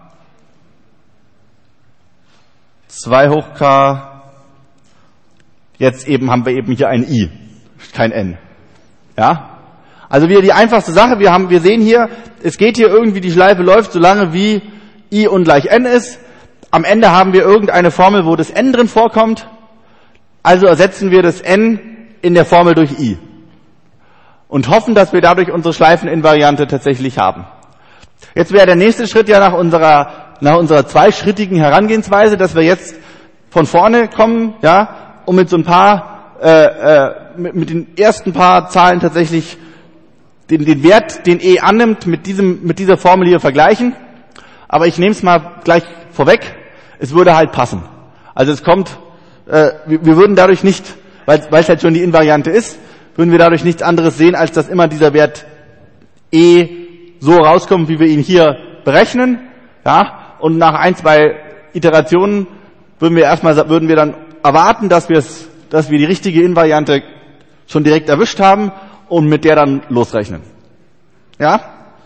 zwei hoch K, jetzt eben haben wir eben hier ein I, kein N. Ja? Also wieder die einfachste Sache, wir haben, wir sehen hier, es geht hier irgendwie, die Schleife läuft so lange wie I ungleich N ist. Am Ende haben wir irgendeine Formel, wo das N drin vorkommt. Also ersetzen wir das N in der Formel durch I. Und hoffen, dass wir dadurch unsere Schleifeninvariante tatsächlich haben. Jetzt wäre der nächste Schritt ja nach unserer, nach unserer zweischrittigen Herangehensweise, dass wir jetzt von vorne kommen, ja, um mit so ein paar, äh, äh, mit, mit den ersten paar Zahlen tatsächlich den, den Wert, den E annimmt, mit diesem, mit dieser Formel hier vergleichen. Aber ich nehme es mal gleich vorweg, es würde halt passen. Also es kommt, äh, wir, wir würden dadurch nicht, weil es halt schon die Invariante ist, würden wir dadurch nichts anderes sehen, als dass immer dieser Wert E so rauskommt, wie wir ihn hier berechnen, ja, und nach ein, zwei Iterationen würden wir erstmal, würden wir dann erwarten, dass wir es, dass wir die richtige Invariante schon direkt erwischt haben und mit der dann losrechnen. Ja?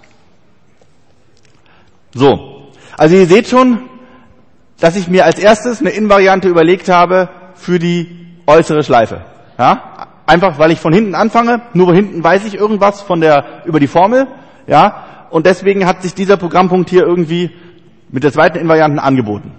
So. Also ihr seht schon, dass ich mir als erstes eine Invariante überlegt habe für die äußere Schleife. Ja? Einfach, weil ich von hinten anfange, nur hinten weiß ich irgendwas von der, über die Formel, ja, und deswegen hat sich dieser Programmpunkt hier irgendwie mit der zweiten Invarianten angeboten.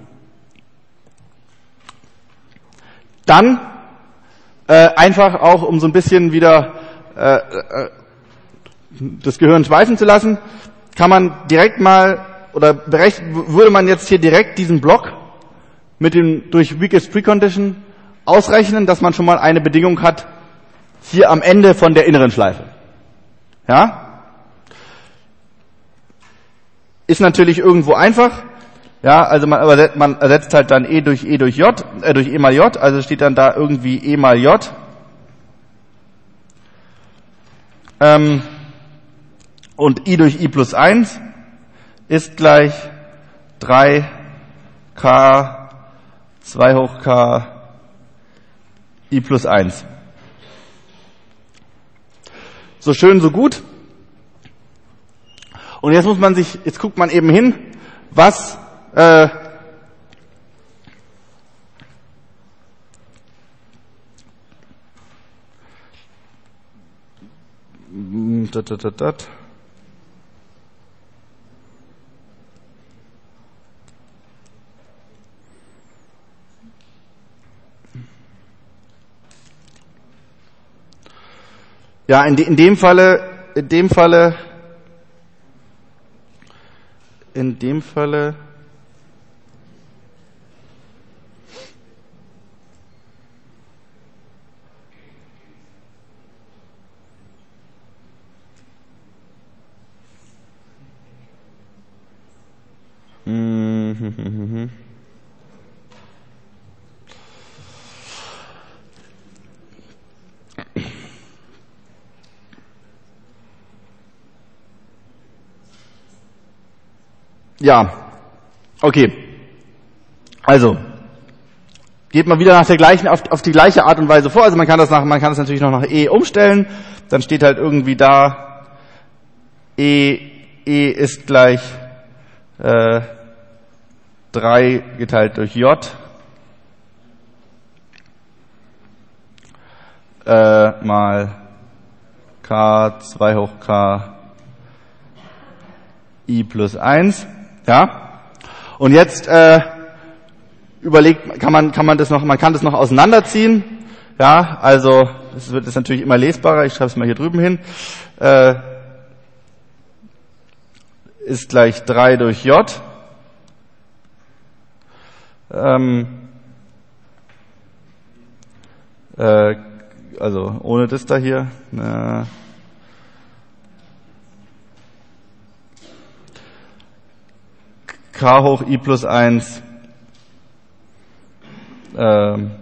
Dann äh, einfach auch, um so ein bisschen wieder äh, äh, das Gehirn schweifen zu lassen, kann man direkt mal, oder berechn, würde man jetzt hier direkt diesen Block mit dem durch Weakest Precondition ausrechnen, dass man schon mal eine Bedingung hat, hier am Ende von der inneren Schleife. Ja? Ist natürlich irgendwo einfach. Ja, also man ersetzt, man ersetzt halt dann E durch E durch J, äh, durch E mal J, also steht dann da irgendwie E mal J. Ähm, und I durch I plus eins ist gleich drei K, zwei hoch K, I plus eins. So schön, so gut. Und jetzt muss man sich, jetzt guckt man eben hin, was äh, dat, dat, dat, dat. Ja, in, de, in dem Falle, in dem Falle, in dem Falle, Ja, okay. Also, geht man wieder nach der gleichen, auf, auf die gleiche Art und Weise vor. Also man kann das nach, man kann das natürlich noch nach E umstellen. Dann steht halt irgendwie da, E, E ist gleich äh, drei geteilt durch J. Äh, mal K zwei hoch K I plus eins. Ja. Und jetzt äh, überlegt, kann man, kann man das noch, man kann das noch auseinanderziehen. Ja, also, das wird jetzt natürlich immer lesbarer. Ich schreibe es mal hier drüben hin. Äh, ist gleich drei durch J. Ähm, äh, also, ohne das da hier. Äh, K hoch I plus eins. Ähm,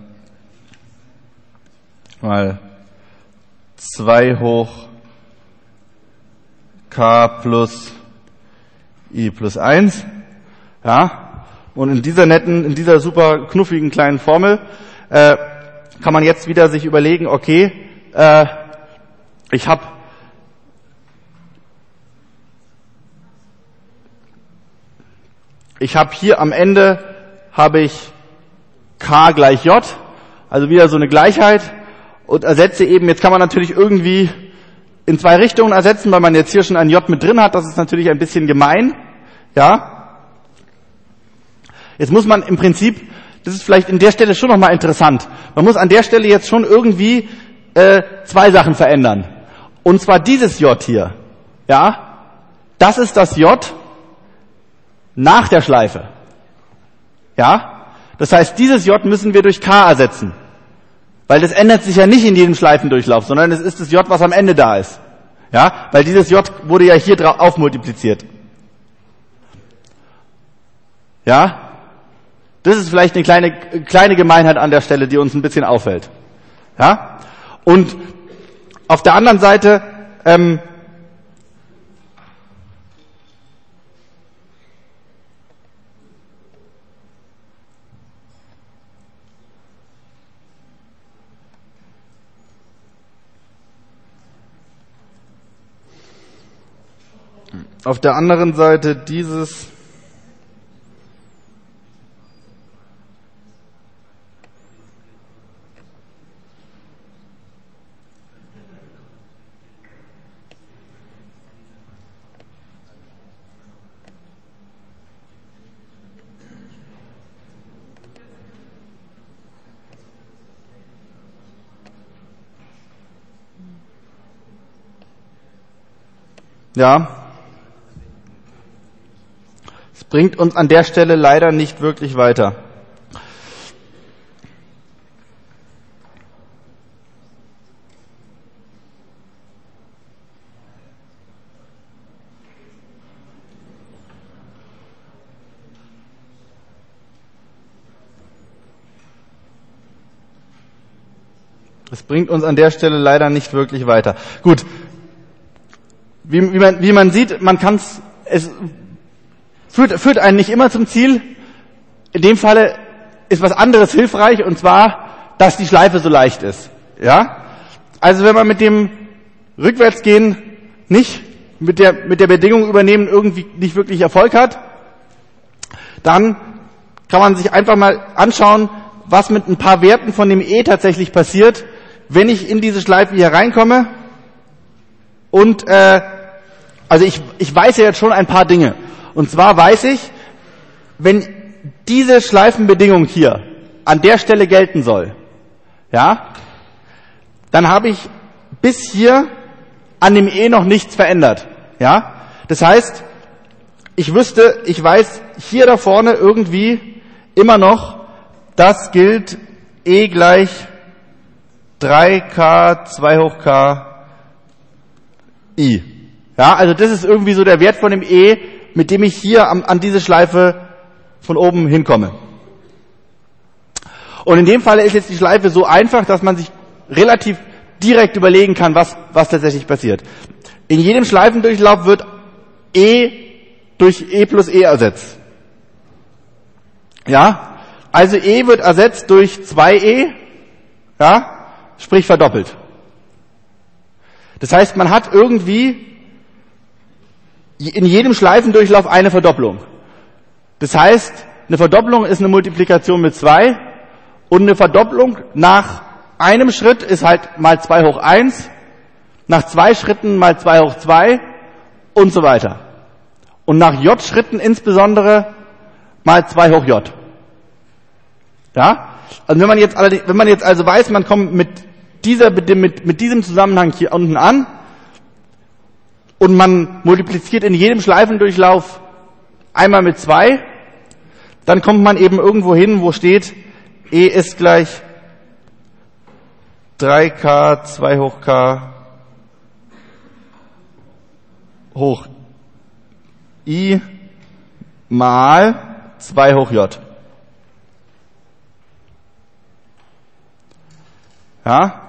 mal zwei hoch K plus I plus eins. Ja. Und in dieser netten, in dieser super knuffigen kleinen Formel äh, kann man jetzt wieder sich überlegen, okay, äh, ich habe ich habe hier am Ende habe ich K gleich J, also wieder so eine Gleichheit und ersetze eben, jetzt kann man natürlich irgendwie in zwei Richtungen ersetzen, weil man jetzt hier schon ein J mit drin hat, das ist natürlich ein bisschen gemein, ja. Jetzt muss man im Prinzip, das ist vielleicht in der Stelle schon nochmal interessant, man muss an der Stelle jetzt schon irgendwie äh, zwei Sachen verändern. Und zwar dieses J hier, ja, das ist das J nach der Schleife, ja. Das heißt, dieses J müssen wir durch K ersetzen. Weil das ändert sich ja nicht in jedem Schleifendurchlauf, sondern es ist das J, was am Ende da ist. Ja, weil dieses J wurde ja hier drauf aufmultipliziert. Ja, das ist vielleicht eine kleine, kleine Gemeinheit an der Stelle, die uns ein bisschen auffällt. Ja, und auf der anderen Seite, ähm, auf der anderen Seite dieses ja, es bringt uns an der Stelle leider nicht wirklich weiter. Es bringt uns an der Stelle leider nicht wirklich weiter. Gut, wie, wie, man, wie man sieht, man kann es führt, führt einen nicht immer zum Ziel. In dem Falle ist was anderes hilfreich, und zwar, dass die Schleife so leicht ist. Ja, also wenn man mit dem Rückwärtsgehen nicht mit der mit der Bedingung übernehmen irgendwie nicht wirklich Erfolg hat, dann kann man sich einfach mal anschauen, was mit ein paar Werten von dem E tatsächlich passiert, wenn ich in diese Schleife hier reinkomme. Und äh, also ich, ich weiß ja jetzt schon ein paar Dinge. Und zwar weiß ich, wenn diese Schleifenbedingung hier an der Stelle gelten soll, ja, dann habe ich bis hier an dem E noch nichts verändert. Ja, das heißt, ich wüsste, ich weiß hier da vorne irgendwie immer noch, das gilt E gleich drei K zwei hoch K I. Ja, also das ist irgendwie so der Wert von dem E, mit dem ich hier an, an diese Schleife von oben hinkomme. Und in dem Fall ist jetzt die Schleife so einfach, dass man sich relativ direkt überlegen kann, was, was tatsächlich passiert. In jedem Schleifendurchlauf wird E durch E plus E ersetzt. Ja? Also E wird ersetzt durch zwei E, ja? Sprich verdoppelt. Das heißt, man hat irgendwie in jedem Schleifendurchlauf eine Verdopplung. Das heißt, eine Verdopplung ist eine Multiplikation mit zwei und eine Verdopplung nach einem Schritt ist halt mal zwei hoch eins, nach zwei Schritten mal zwei hoch zwei und so weiter. Und nach J-Schritten insbesondere mal zwei hoch J. Ja? Also wenn man jetzt, wenn man jetzt also weiß, man kommt mit dieser, mit, mit diesem Zusammenhang hier unten an und man multipliziert in jedem Schleifendurchlauf einmal mit zwei, dann kommt man eben irgendwo hin, wo steht, E ist gleich drei k zwei hoch k hoch I mal zwei hoch J. Ja?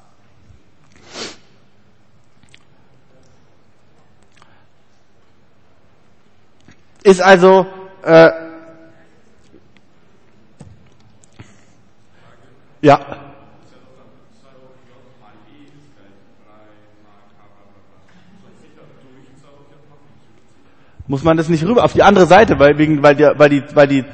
Ist also äh, ja. Muss man das nicht rüber auf die andere Seite, weil wegen weil die weil die weil die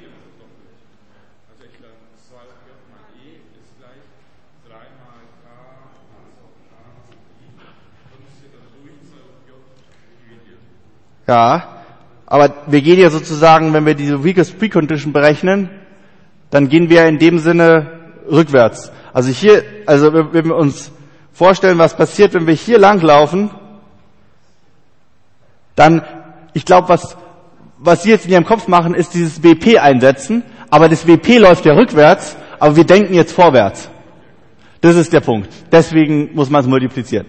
Ja, aber wir gehen ja sozusagen, wenn wir diese Weakest Precondition berechnen, dann gehen wir in dem Sinne rückwärts. Also hier, also wenn wir uns vorstellen, was passiert, wenn wir hier langlaufen, dann, ich glaube, was, was Sie jetzt in Ihrem Kopf machen, ist dieses W P einsetzen, aber das W P läuft ja rückwärts, aber wir denken jetzt vorwärts. Das ist der Punkt. Deswegen muss man es multiplizieren.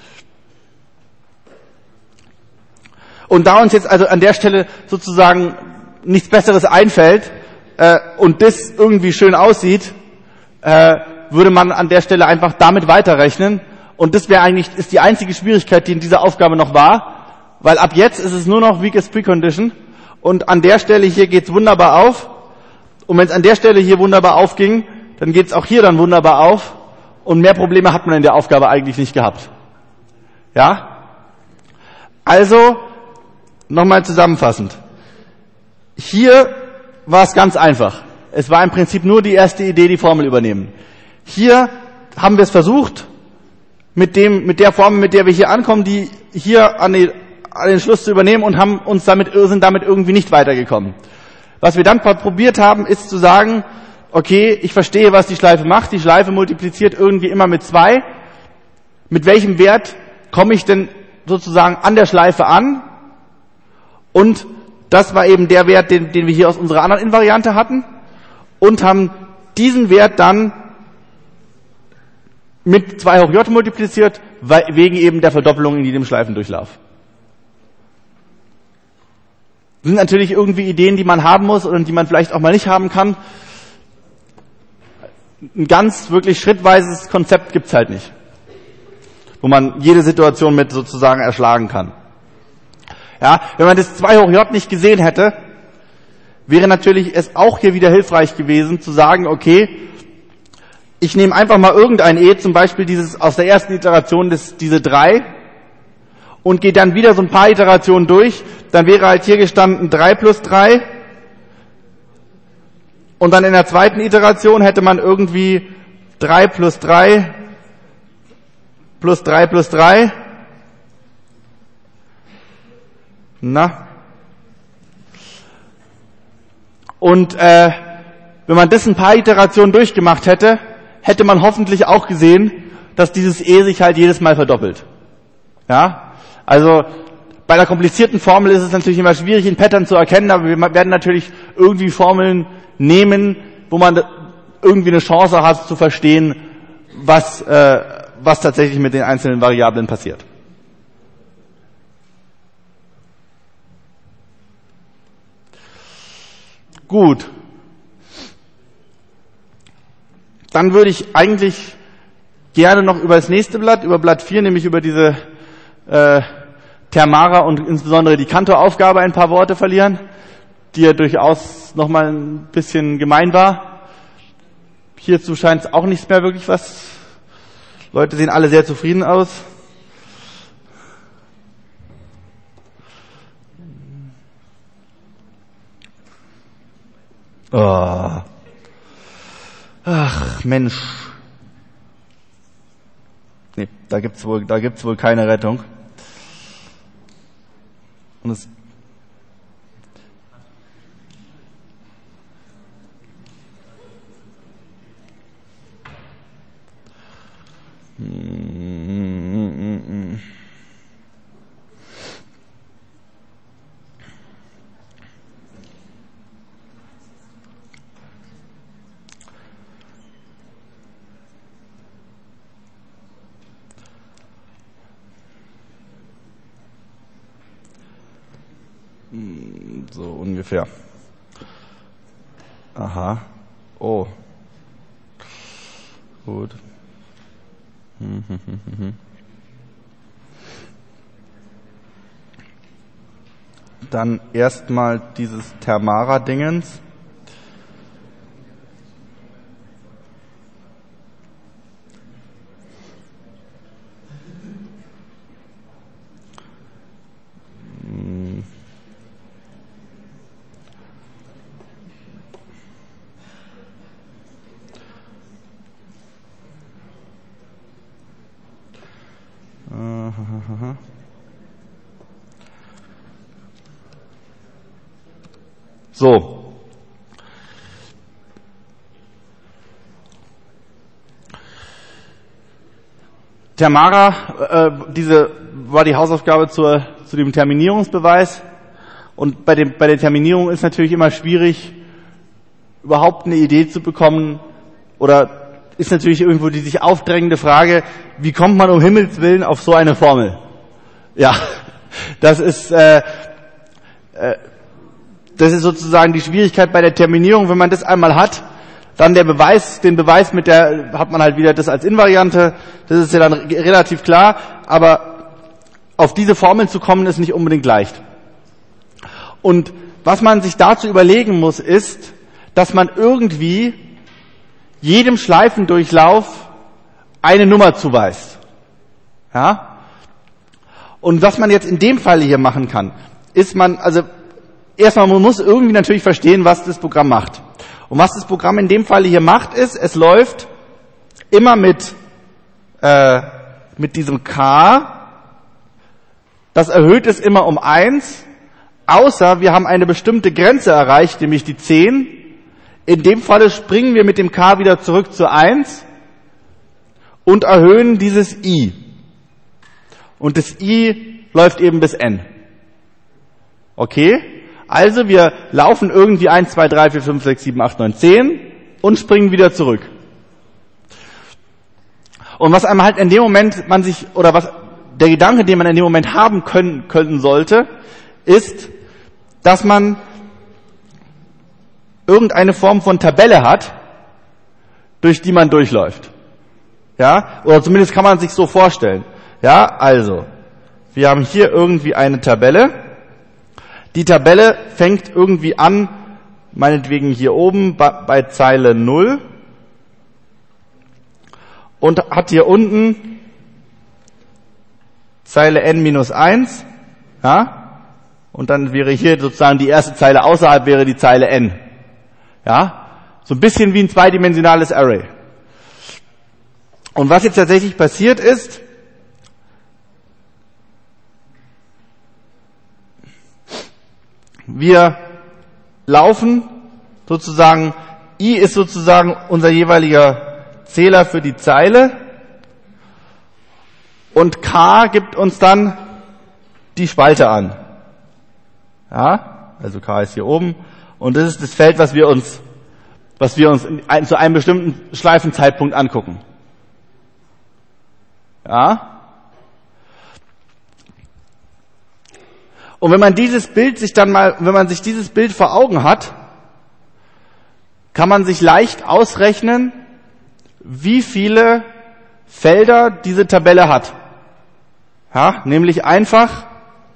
Und da uns jetzt also an der Stelle sozusagen nichts Besseres einfällt äh, und das irgendwie schön aussieht, äh, würde man an der Stelle einfach damit weiterrechnen. Und das wäre eigentlich ist die einzige Schwierigkeit, die in dieser Aufgabe noch war, weil ab jetzt ist es nur noch Weakest Precondition und an der Stelle hier geht's wunderbar auf. Und wenn es an der Stelle hier wunderbar aufging, dann geht's auch hier dann wunderbar auf. Und mehr Probleme hat man in der Aufgabe eigentlich nicht gehabt. Ja? Also nochmal zusammenfassend. Hier war es ganz einfach. Es war im Prinzip nur die erste Idee, die Formel übernehmen. Hier haben wir es versucht, mit dem, mit der Formel, mit der wir hier ankommen, die hier an, die, an den Schluss zu übernehmen und haben uns damit, sind damit irgendwie nicht weitergekommen. Was wir dann probiert haben, ist zu sagen, okay, ich verstehe, was die Schleife macht. Die Schleife multipliziert irgendwie immer mit zwei. Mit welchem Wert komme ich denn sozusagen an der Schleife an? Und das war eben der Wert, den, den wir hier aus unserer anderen Invariante hatten und haben diesen Wert dann mit zwei hoch J multipliziert, weil, wegen eben der Verdoppelung in jedem Schleifendurchlauf. Das sind natürlich irgendwie Ideen, die man haben muss und die man vielleicht auch mal nicht haben kann. Ein ganz wirklich schrittweises Konzept gibt's halt nicht, wo man jede Situation mit sozusagen erschlagen kann. Ja, wenn man das zwei hoch J nicht gesehen hätte, wäre natürlich es auch hier wieder hilfreich gewesen, zu sagen, okay, ich nehme einfach mal irgendein E, zum Beispiel dieses aus der ersten Iteration, das, diese drei, und gehe dann wieder so ein paar Iterationen durch, dann wäre halt hier gestanden drei plus drei, und dann in der zweiten Iteration hätte man irgendwie drei plus drei plus drei plus drei, Na? Und äh, wenn man das ein paar Iterationen durchgemacht hätte, hätte man hoffentlich auch gesehen, dass dieses E sich halt jedes Mal verdoppelt. Ja? Also bei der komplizierten Formel ist es natürlich immer schwierig, ein Pattern zu erkennen, aber wir werden natürlich irgendwie Formeln nehmen, wo man irgendwie eine Chance hat zu verstehen, was, äh, was tatsächlich mit den einzelnen Variablen passiert. Gut. Dann würde ich eigentlich gerne noch über das nächste Blatt, über Blatt vier, nämlich über diese äh, Termara und insbesondere die Kantoraufgabe ein paar Worte verlieren, die ja durchaus nochmal ein bisschen gemein war. Hierzu scheint es auch nichts mehr wirklich was. Leute sehen alle sehr zufrieden aus. Oh. Ach, Mensch. Nee, da gibt's wohl, da gibt's wohl keine Rettung. Und es so ungefähr. Aha. Oh. Gut. Hm, hm, hm, hm. Dann erstmal dieses Termara-Dingens. So. Termara, äh, diese war die Hausaufgabe zur, zu dem Terminierungsbeweis. Und bei dem, bei der Terminierung ist natürlich immer schwierig, überhaupt eine Idee zu bekommen, oder ist natürlich irgendwo die sich aufdrängende Frage, wie kommt man um Himmels Willen auf so eine Formel? Ja, das ist, äh, äh, das ist sozusagen die Schwierigkeit bei der Terminierung. Wenn man das einmal hat, dann der Beweis, den Beweis mit der, hat man halt wieder das als Invariante, das ist ja dann relativ klar, aber auf diese Formeln zu kommen, ist nicht unbedingt leicht. Und was man sich dazu überlegen muss, ist, dass man irgendwie jedem Schleifendurchlauf eine Nummer zuweist. Ja? Und was man jetzt in dem Fall hier machen kann, ist man, also erstmal, man muss irgendwie natürlich verstehen, was das Programm macht. Und was das Programm in dem Fall hier macht, ist, es läuft immer mit, äh, mit diesem K, das erhöht es immer um eins, außer wir haben eine bestimmte Grenze erreicht, nämlich die zehn. In dem Falle springen wir mit dem K wieder zurück zu eins und erhöhen dieses I. Und das I läuft eben bis N. Okay? Also wir laufen irgendwie eins, zwei, drei, vier, fünf, sechs, sieben, acht, neun, zehn und springen wieder zurück. Und was einem halt in dem Moment man sich, oder was der Gedanke, den man in dem Moment haben können, können sollte, ist, dass man irgendeine Form von Tabelle hat, durch die man durchläuft. Ja? Oder zumindest kann man sich so vorstellen. Ja, also, wir haben hier irgendwie eine Tabelle. Die Tabelle fängt irgendwie an, meinetwegen hier oben bei, bei Zeile null und hat hier unten Zeile n minus eins, ja, und dann wäre hier sozusagen die erste Zeile außerhalb wäre die Zeile n. Ja, so ein bisschen wie ein zweidimensionales Array. Und was jetzt tatsächlich passiert ist, wir laufen sozusagen, I ist sozusagen unser jeweiliger Zähler für die Zeile und K gibt uns dann die Spalte an. Ja, also K ist hier oben und das ist das Feld, was wir uns, was wir uns in, zu einem bestimmten Schleifenzeitpunkt angucken. Ja. Und wenn man dieses Bild sich dann mal, wenn man sich dieses Bild vor Augen hat, kann man sich leicht ausrechnen, wie viele Felder diese Tabelle hat. Ja, nämlich einfach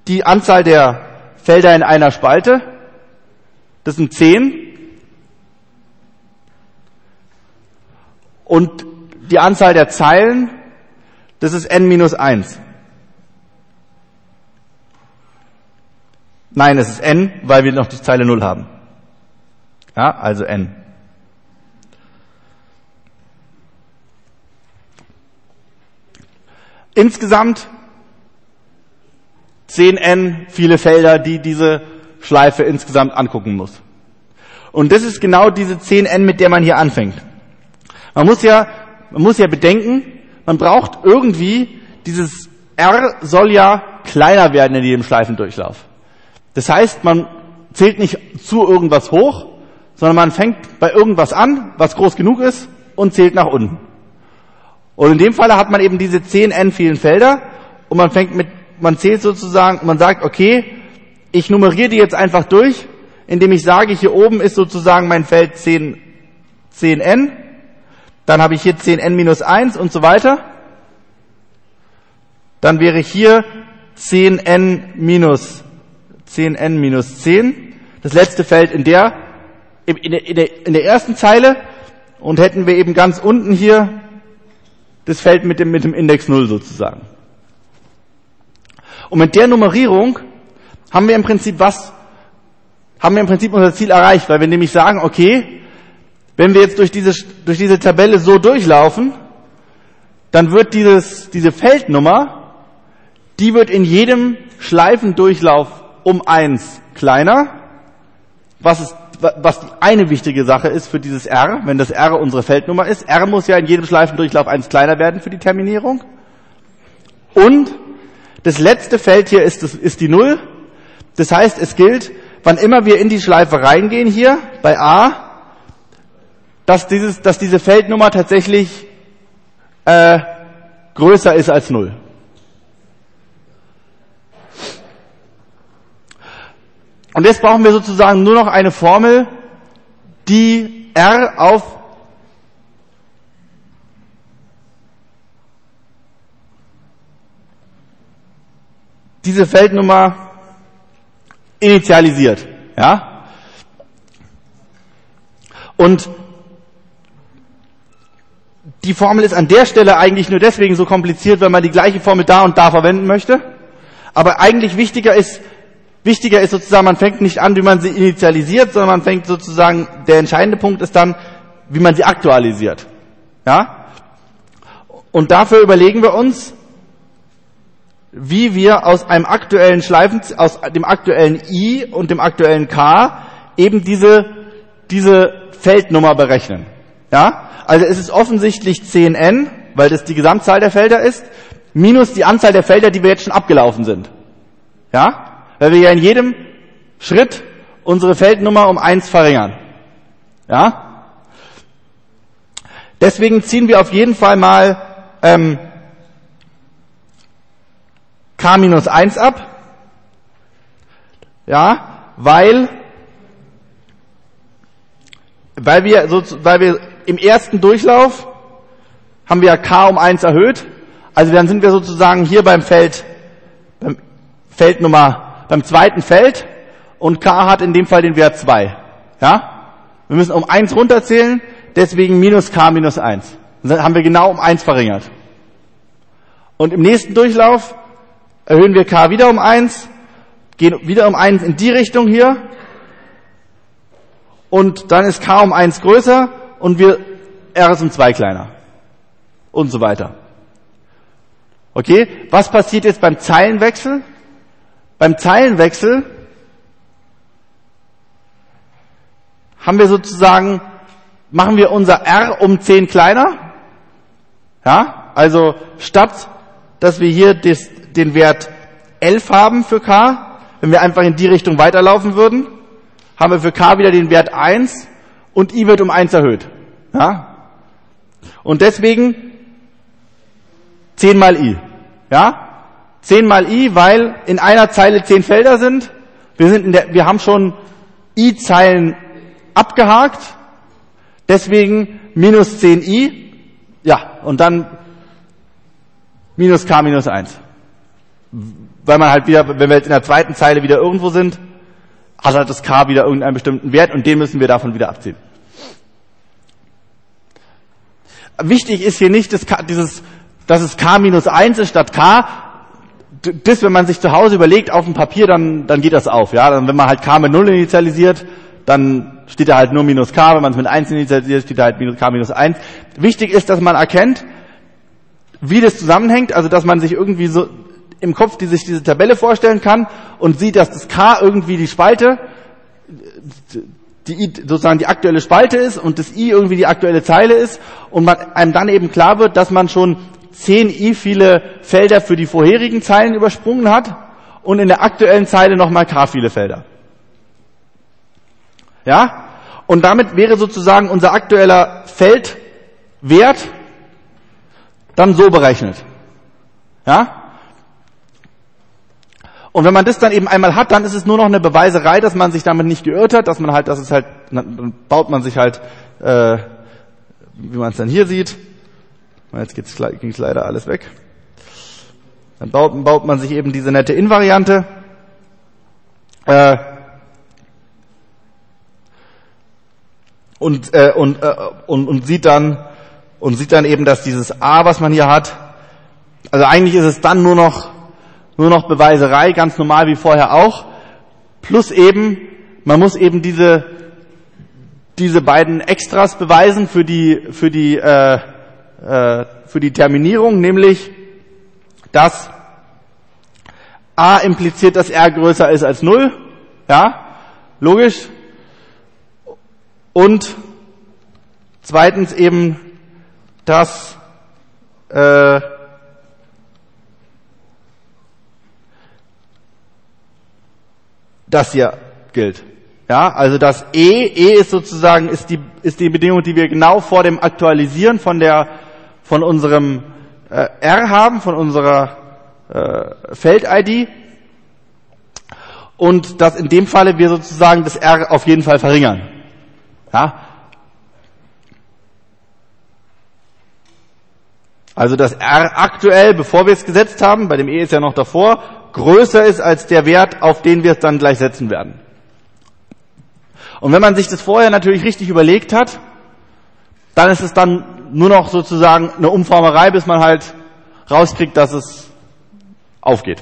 die Anzahl der Felder in einer Spalte, das sind zehn. Und die Anzahl der Zeilen, das ist n minus eins. Nein, es ist n, weil wir noch die Zeile null haben. Ja, also n. Insgesamt zehn n viele Felder, die diese Schleife insgesamt angucken muss. Und das ist genau diese zehn n, mit der man hier anfängt. Man muss ja, man muss ja bedenken, man braucht irgendwie, dieses R soll ja kleiner werden in jedem Schleifendurchlauf. Das heißt, man zählt nicht zu irgendwas hoch, sondern man fängt bei irgendwas an, was groß genug ist, und zählt nach unten. Und in dem Fall hat man eben diese zehn n vielen Felder und man fängt mit, man zählt sozusagen, man sagt, okay, ich nummeriere die jetzt einfach durch, indem ich sage, hier oben ist sozusagen mein Feld zehn n, dann habe ich hier zehn n minus eins und so weiter. Dann wäre hier zehn n minus zehn n minus zehn, das letzte Feld in der, in der, in der, in der ersten Zeile, und hätten wir eben ganz unten hier das Feld mit dem, mit dem Index null sozusagen. Und mit der Nummerierung haben wir im Prinzip was, haben wir im Prinzip unser Ziel erreicht, weil wir nämlich sagen, okay, wenn wir jetzt durch diese, durch diese Tabelle so durchlaufen, dann wird dieses, diese Feldnummer, die wird in jedem Schleifendurchlauf um eins kleiner, was ist, was eine wichtige Sache ist für dieses R, wenn das R unsere Feldnummer ist. R muss ja in jedem Schleifendurchlauf eins kleiner werden für die Terminierung. Und das letzte Feld hier ist, das, ist die null. Das heißt, es gilt, wann immer wir in die Schleife reingehen hier bei A, dass, dieses, dass diese Feldnummer tatsächlich äh, größer ist als null. Und jetzt brauchen wir sozusagen nur noch eine Formel, die R auf diese Feldnummer initialisiert. Ja? Und die Formel ist an der Stelle eigentlich nur deswegen so kompliziert, weil man die gleiche Formel da und da verwenden möchte. Aber eigentlich wichtiger ist, Wichtiger ist sozusagen, man fängt nicht an, wie man sie initialisiert, sondern man fängt sozusagen, der entscheidende Punkt ist dann, wie man sie aktualisiert. Ja? Und dafür überlegen wir uns, wie wir aus einem aktuellen Schleifen, aus dem aktuellen I und dem aktuellen K eben diese, diese Feldnummer berechnen. Ja? Also es ist offensichtlich zehn n, weil das die Gesamtzahl der Felder ist, minus die Anzahl der Felder, die wir jetzt schon abgelaufen sind. Ja? Weil wir ja in jedem Schritt unsere Feldnummer um eins verringern. Ja? Deswegen ziehen wir auf jeden Fall mal ähm, k minus eins ab. Ja, weil, weil wir, so, weil wir im ersten Durchlauf haben wir k um eins erhöht. Also dann sind wir sozusagen hier beim Feld, beim Feldnummer beim zweiten Feld, und k hat in dem Fall den Wert zwei. Ja? Wir müssen um eins runterzählen, deswegen minus k minus eins. Dann haben wir genau um eins verringert. Und im nächsten Durchlauf erhöhen wir k wieder um eins, gehen wieder um eins in die Richtung hier, und dann ist k um eins größer und wir r ist um zwei kleiner. Und so weiter. Okay, was passiert jetzt beim Zeilenwechsel? Beim Zeilenwechsel haben wir sozusagen, machen wir unser R um zehn kleiner. Ja, also statt, dass wir hier des, den Wert elf haben für K, wenn wir einfach in die Richtung weiterlaufen würden, haben wir für K wieder den Wert eins und I wird um eins erhöht. Ja? Und deswegen zehn mal I. Ja? zehn mal I, weil in einer Zeile zehn Felder sind. Wir, sind in der, wir haben schon I-Zeilen abgehakt. Deswegen minus zehn I. Ja, und dann minus K minus eins. weil man halt wieder, wenn wir jetzt in der zweiten Zeile wieder irgendwo sind, hat halt das K wieder irgendeinen bestimmten Wert und den müssen wir davon wieder abziehen. Wichtig ist hier nicht, dass, K, dieses, dass es K minus eins ist statt K. Das, wenn man sich zu Hause überlegt auf dem Papier, dann, dann geht das auf. Ja? Dann, wenn man halt K mit null initialisiert, dann steht da halt nur minus K. Wenn man es mit eins initialisiert, steht da halt minus K minus eins. Wichtig ist, dass man erkennt, wie das zusammenhängt, also dass man sich irgendwie so im Kopf die, sich diese Tabelle vorstellen kann und sieht, dass das K irgendwie die Spalte, die sozusagen die aktuelle Spalte ist und das I irgendwie die aktuelle Zeile ist und man einem dann eben klar wird, dass man schon zehn I viele Felder für die vorherigen Zeilen übersprungen hat und in der aktuellen Zeile nochmal K viele Felder. Ja? Und damit wäre sozusagen unser aktueller Feldwert dann so berechnet. Ja? Und wenn man das dann eben einmal hat, dann ist es nur noch eine Beweiserei, dass man sich damit nicht geirrt hat, dass man halt, dass es halt, dann baut man sich halt, äh, wie man es dann hier sieht, jetzt geht's, ging's leider alles weg, dann baut, baut man sich eben diese nette Invariante, äh, und, äh, und, äh, und, und sieht dann, und sieht dann eben, dass dieses A, was man hier hat, also eigentlich ist es dann nur noch Nur noch Beweiserei, ganz normal wie vorher auch. Plus eben, man muss eben diese, diese beiden Extras beweisen für die, für die, äh, äh, für die Terminierung, nämlich, dass A impliziert, dass R größer ist als null. Ja, logisch. Und zweitens eben, dass, äh, das hier gilt. Ja, also das E, E ist sozusagen, ist die, ist die Bedingung, die wir genau vor dem Aktualisieren von der, von unserem äh, R haben, von unserer äh, Feld-I D. Und dass in dem Falle wir sozusagen das R auf jeden Fall verringern. Ja. Also das R aktuell, bevor wir es gesetzt haben, bei dem E ist ja noch davor, größer ist als der Wert, auf den wir es dann gleich setzen werden. Und wenn man sich das vorher natürlich richtig überlegt hat, dann ist es dann nur noch sozusagen eine Umformerei, bis man halt rauskriegt, dass es aufgeht.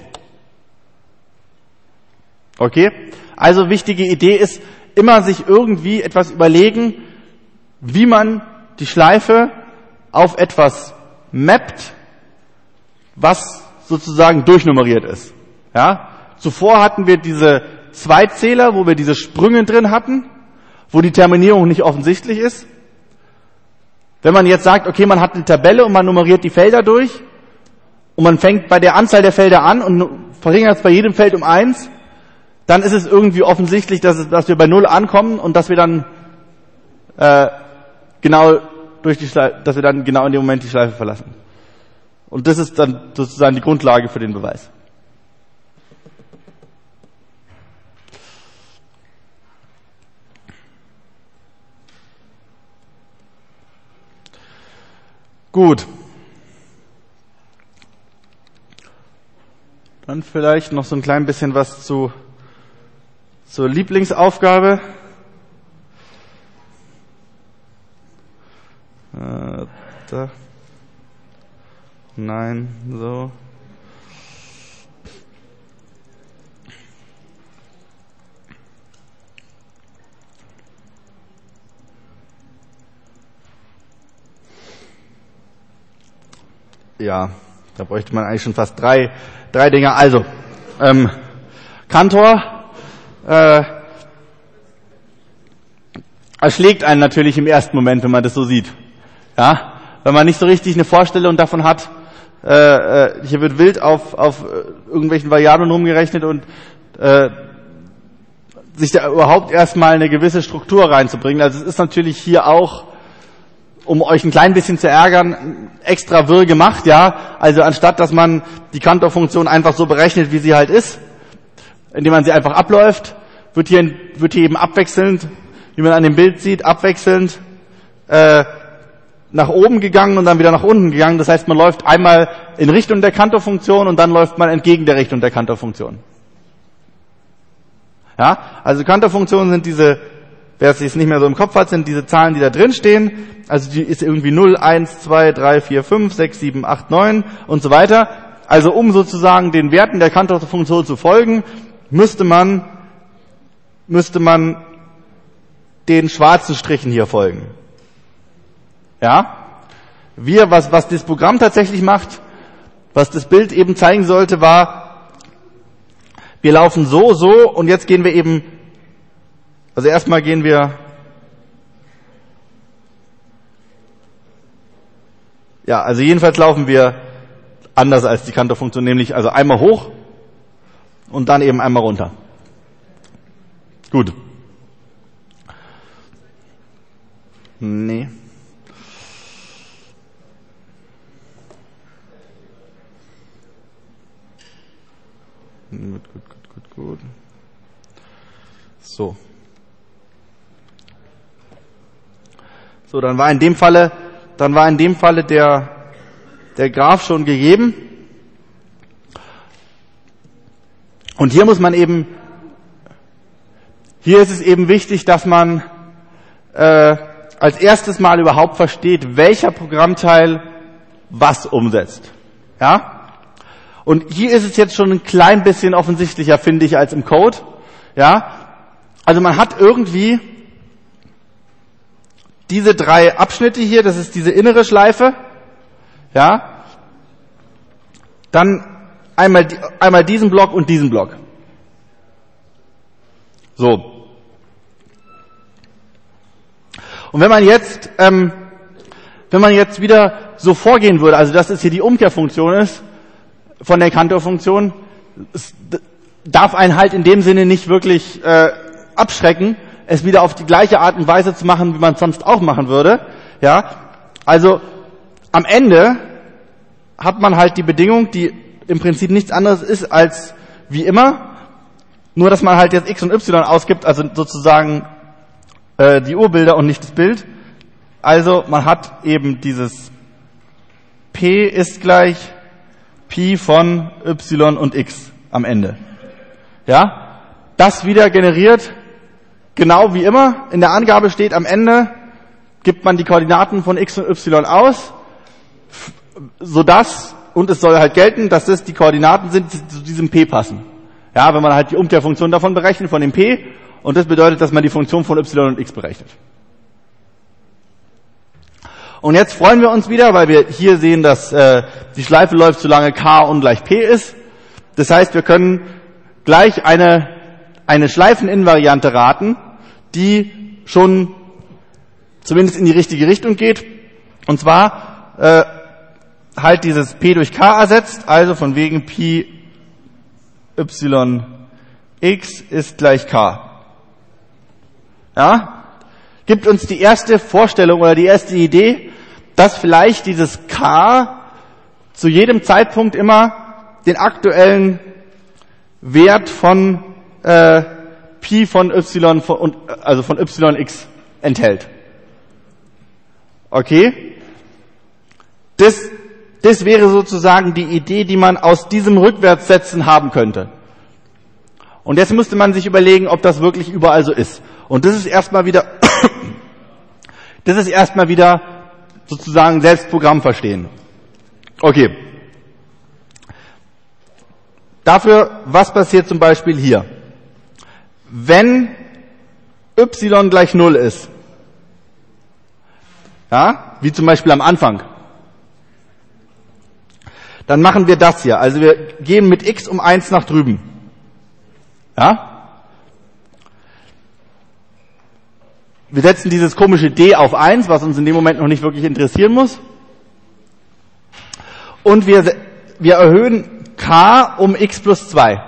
Okay? Also wichtige Idee ist, immer sich irgendwie etwas überlegen, wie man die Schleife auf etwas mappt, was sozusagen durchnummeriert ist. Ja? Zuvor hatten wir diese Zweitzähler, wo wir diese Sprünge drin hatten, wo die Terminierung nicht offensichtlich ist. Wenn man jetzt sagt, okay, man hat eine Tabelle und man nummeriert die Felder durch und man fängt bei der Anzahl der Felder an und verringert es bei jedem Feld um eins, dann ist es irgendwie offensichtlich, dass, es, dass wir bei null ankommen und dass wir dann äh, genau durch die Schleife, dass wir dann genau in dem Moment die Schleife verlassen. Und das ist dann sozusagen die Grundlage für den Beweis. Gut. Dann vielleicht noch so ein klein bisschen was zu zur Lieblingsaufgabe. Äh, da. Nein, so. Ja, da bräuchte man eigentlich schon fast drei, drei Dinge. Also, ähm, Cantor äh, erschlägt einen natürlich im ersten Moment, wenn man das so sieht. Ja, wenn man nicht so richtig eine Vorstellung davon hat, äh, hier wird wild auf, auf irgendwelchen Variablen rumgerechnet und äh, sich da überhaupt erstmal eine gewisse Struktur reinzubringen. Also es ist natürlich hier auch, um euch ein klein bisschen zu ärgern, extra wirr gemacht, ja. Also anstatt, dass man die Cantor-Funktion einfach so berechnet, wie sie halt ist, indem man sie einfach abläuft, wird hier, wird hier eben abwechselnd, wie man an dem Bild sieht, abwechselnd äh, nach oben gegangen und dann wieder nach unten gegangen. Das heißt, man läuft einmal in Richtung der Kantorfunktion und dann läuft man entgegen der Richtung der Kantorfunktion. Ja, also Kantorfunktionen sind diese, wer es sich nicht mehr so im Kopf hat, sind diese Zahlen, die da drin stehen. Also die ist irgendwie null, eins, zwei, drei, vier, fünf, sechs, sieben, acht, neun und so weiter. Also um sozusagen den Werten der Kantorfunktion zu folgen, müsste man, müsste man den schwarzen Strichen hier folgen. Ja? Wir, was, was das Programm tatsächlich macht, was das Bild eben zeigen sollte, war, wir laufen so, so und jetzt gehen wir eben, also erstmal gehen wir, ja, also jedenfalls laufen wir anders als die Kantorfunktion, nämlich also einmal hoch und dann eben einmal runter. Gut. Nee. Gut, gut, gut, gut, gut. So. So, dann war in dem Falle, dann war in dem Falle der, der Graph schon gegeben. Und hier muss man eben, hier ist es eben wichtig, dass man äh, als erstes Mal überhaupt versteht, welcher Programmteil was umsetzt. Ja? Und hier ist es jetzt schon ein klein bisschen offensichtlicher, finde ich, als im Code. Ja? Also man hat irgendwie diese drei Abschnitte hier, das ist diese innere Schleife. Ja? Dann einmal, einmal diesen Block und diesen Block. So. Und wenn man jetzt, ähm, wenn man jetzt wieder so vorgehen würde, also dass es hier die Umkehrfunktion ist von der Kantorfunktion, es darf einen halt in dem Sinne nicht wirklich äh, abschrecken, es wieder auf die gleiche Art und Weise zu machen, wie man es sonst auch machen würde. Ja, also am Ende hat man halt die Bedingung, die im Prinzip nichts anderes ist als wie immer, nur dass man halt jetzt x und y ausgibt, also sozusagen äh, die Urbilder und nicht das Bild. Also man hat eben dieses P ist gleich Pi von y und x am Ende. Ja, das wieder generiert, genau wie immer. In der Angabe steht am Ende, gibt man die Koordinaten von x und y aus, sodass, und es soll halt gelten, dass das die Koordinaten sind, die zu diesem P passen. Ja, wenn man halt die Umkehrfunktion davon berechnet, von dem P, und das bedeutet, dass man die Funktion von y und x berechnet. Und jetzt freuen wir uns wieder, weil wir hier sehen, dass äh, die Schleife läuft, solange k ungleich p ist. Das heißt, wir können gleich eine, eine Schleifeninvariante raten, die schon zumindest in die richtige Richtung geht. Und zwar äh, halt dieses p durch k ersetzt, also von wegen Pi y x ist gleich k. Ja? Gibt uns die erste Vorstellung oder die erste Idee, dass vielleicht dieses k zu jedem Zeitpunkt immer den aktuellen Wert von äh, Pi von y, von, also von yx enthält. Okay? Das, das wäre sozusagen die Idee, die man aus diesem Rückwärtssetzen haben könnte. Und jetzt müsste man sich überlegen, ob das wirklich überall so ist. Und das ist erstmal wieder, das ist erstmal wieder sozusagen selbst Programm verstehen. Okay. Dafür, was passiert zum Beispiel hier? Wenn y gleich null ist, ja, wie zum Beispiel am Anfang, dann machen wir das hier. Also wir gehen mit x um eins nach drüben. Ja? Wir setzen dieses komische d auf eins, was uns in dem Moment noch nicht wirklich interessieren muss. Und wir, wir erhöhen k um x plus zwei.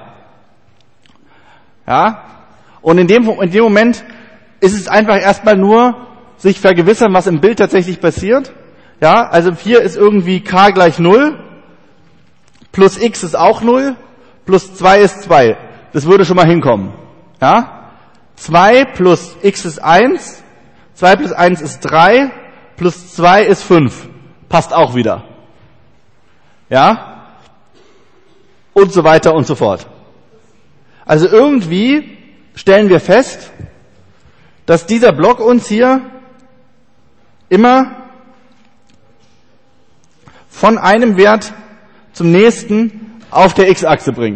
Ja? Und in dem, in dem Moment ist es einfach erstmal nur sich vergewissern, was im Bild tatsächlich passiert. Ja? Also hier ist irgendwie k gleich null, plus x ist auch null, plus zwei ist zwei. Das würde schon mal hinkommen. Ja? zwei plus x ist eins, zwei plus eins ist drei plus zwei ist fünf. Passt auch wieder. Ja? Und so weiter und so fort. Also irgendwie stellen wir fest, dass dieser Block uns hier immer von einem Wert zum nächsten auf der x-Achse bringt.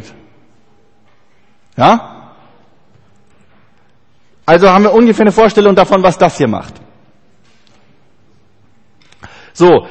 Ja? Also haben wir ungefähr eine Vorstellung davon, was das hier macht. So.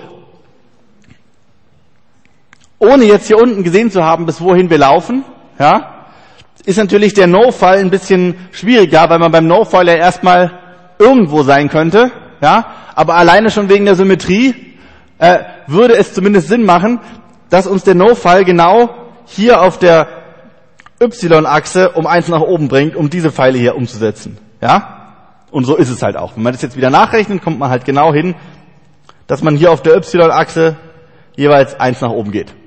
Ohne jetzt hier unten gesehen zu haben, bis wohin wir laufen, ja, ist natürlich der No-Fall ein bisschen schwieriger, weil man beim No-Fall ja erstmal irgendwo sein könnte, ja, aber alleine schon wegen der Symmetrie äh, würde es zumindest Sinn machen, dass uns der No-Fall genau hier auf der y-Achse um eins nach oben bringt, um diese Pfeile hier umzusetzen, ja, und so ist es halt auch. Wenn man das jetzt wieder nachrechnet, kommt man halt genau hin, dass man hier auf der y-Achse jeweils eins nach oben geht.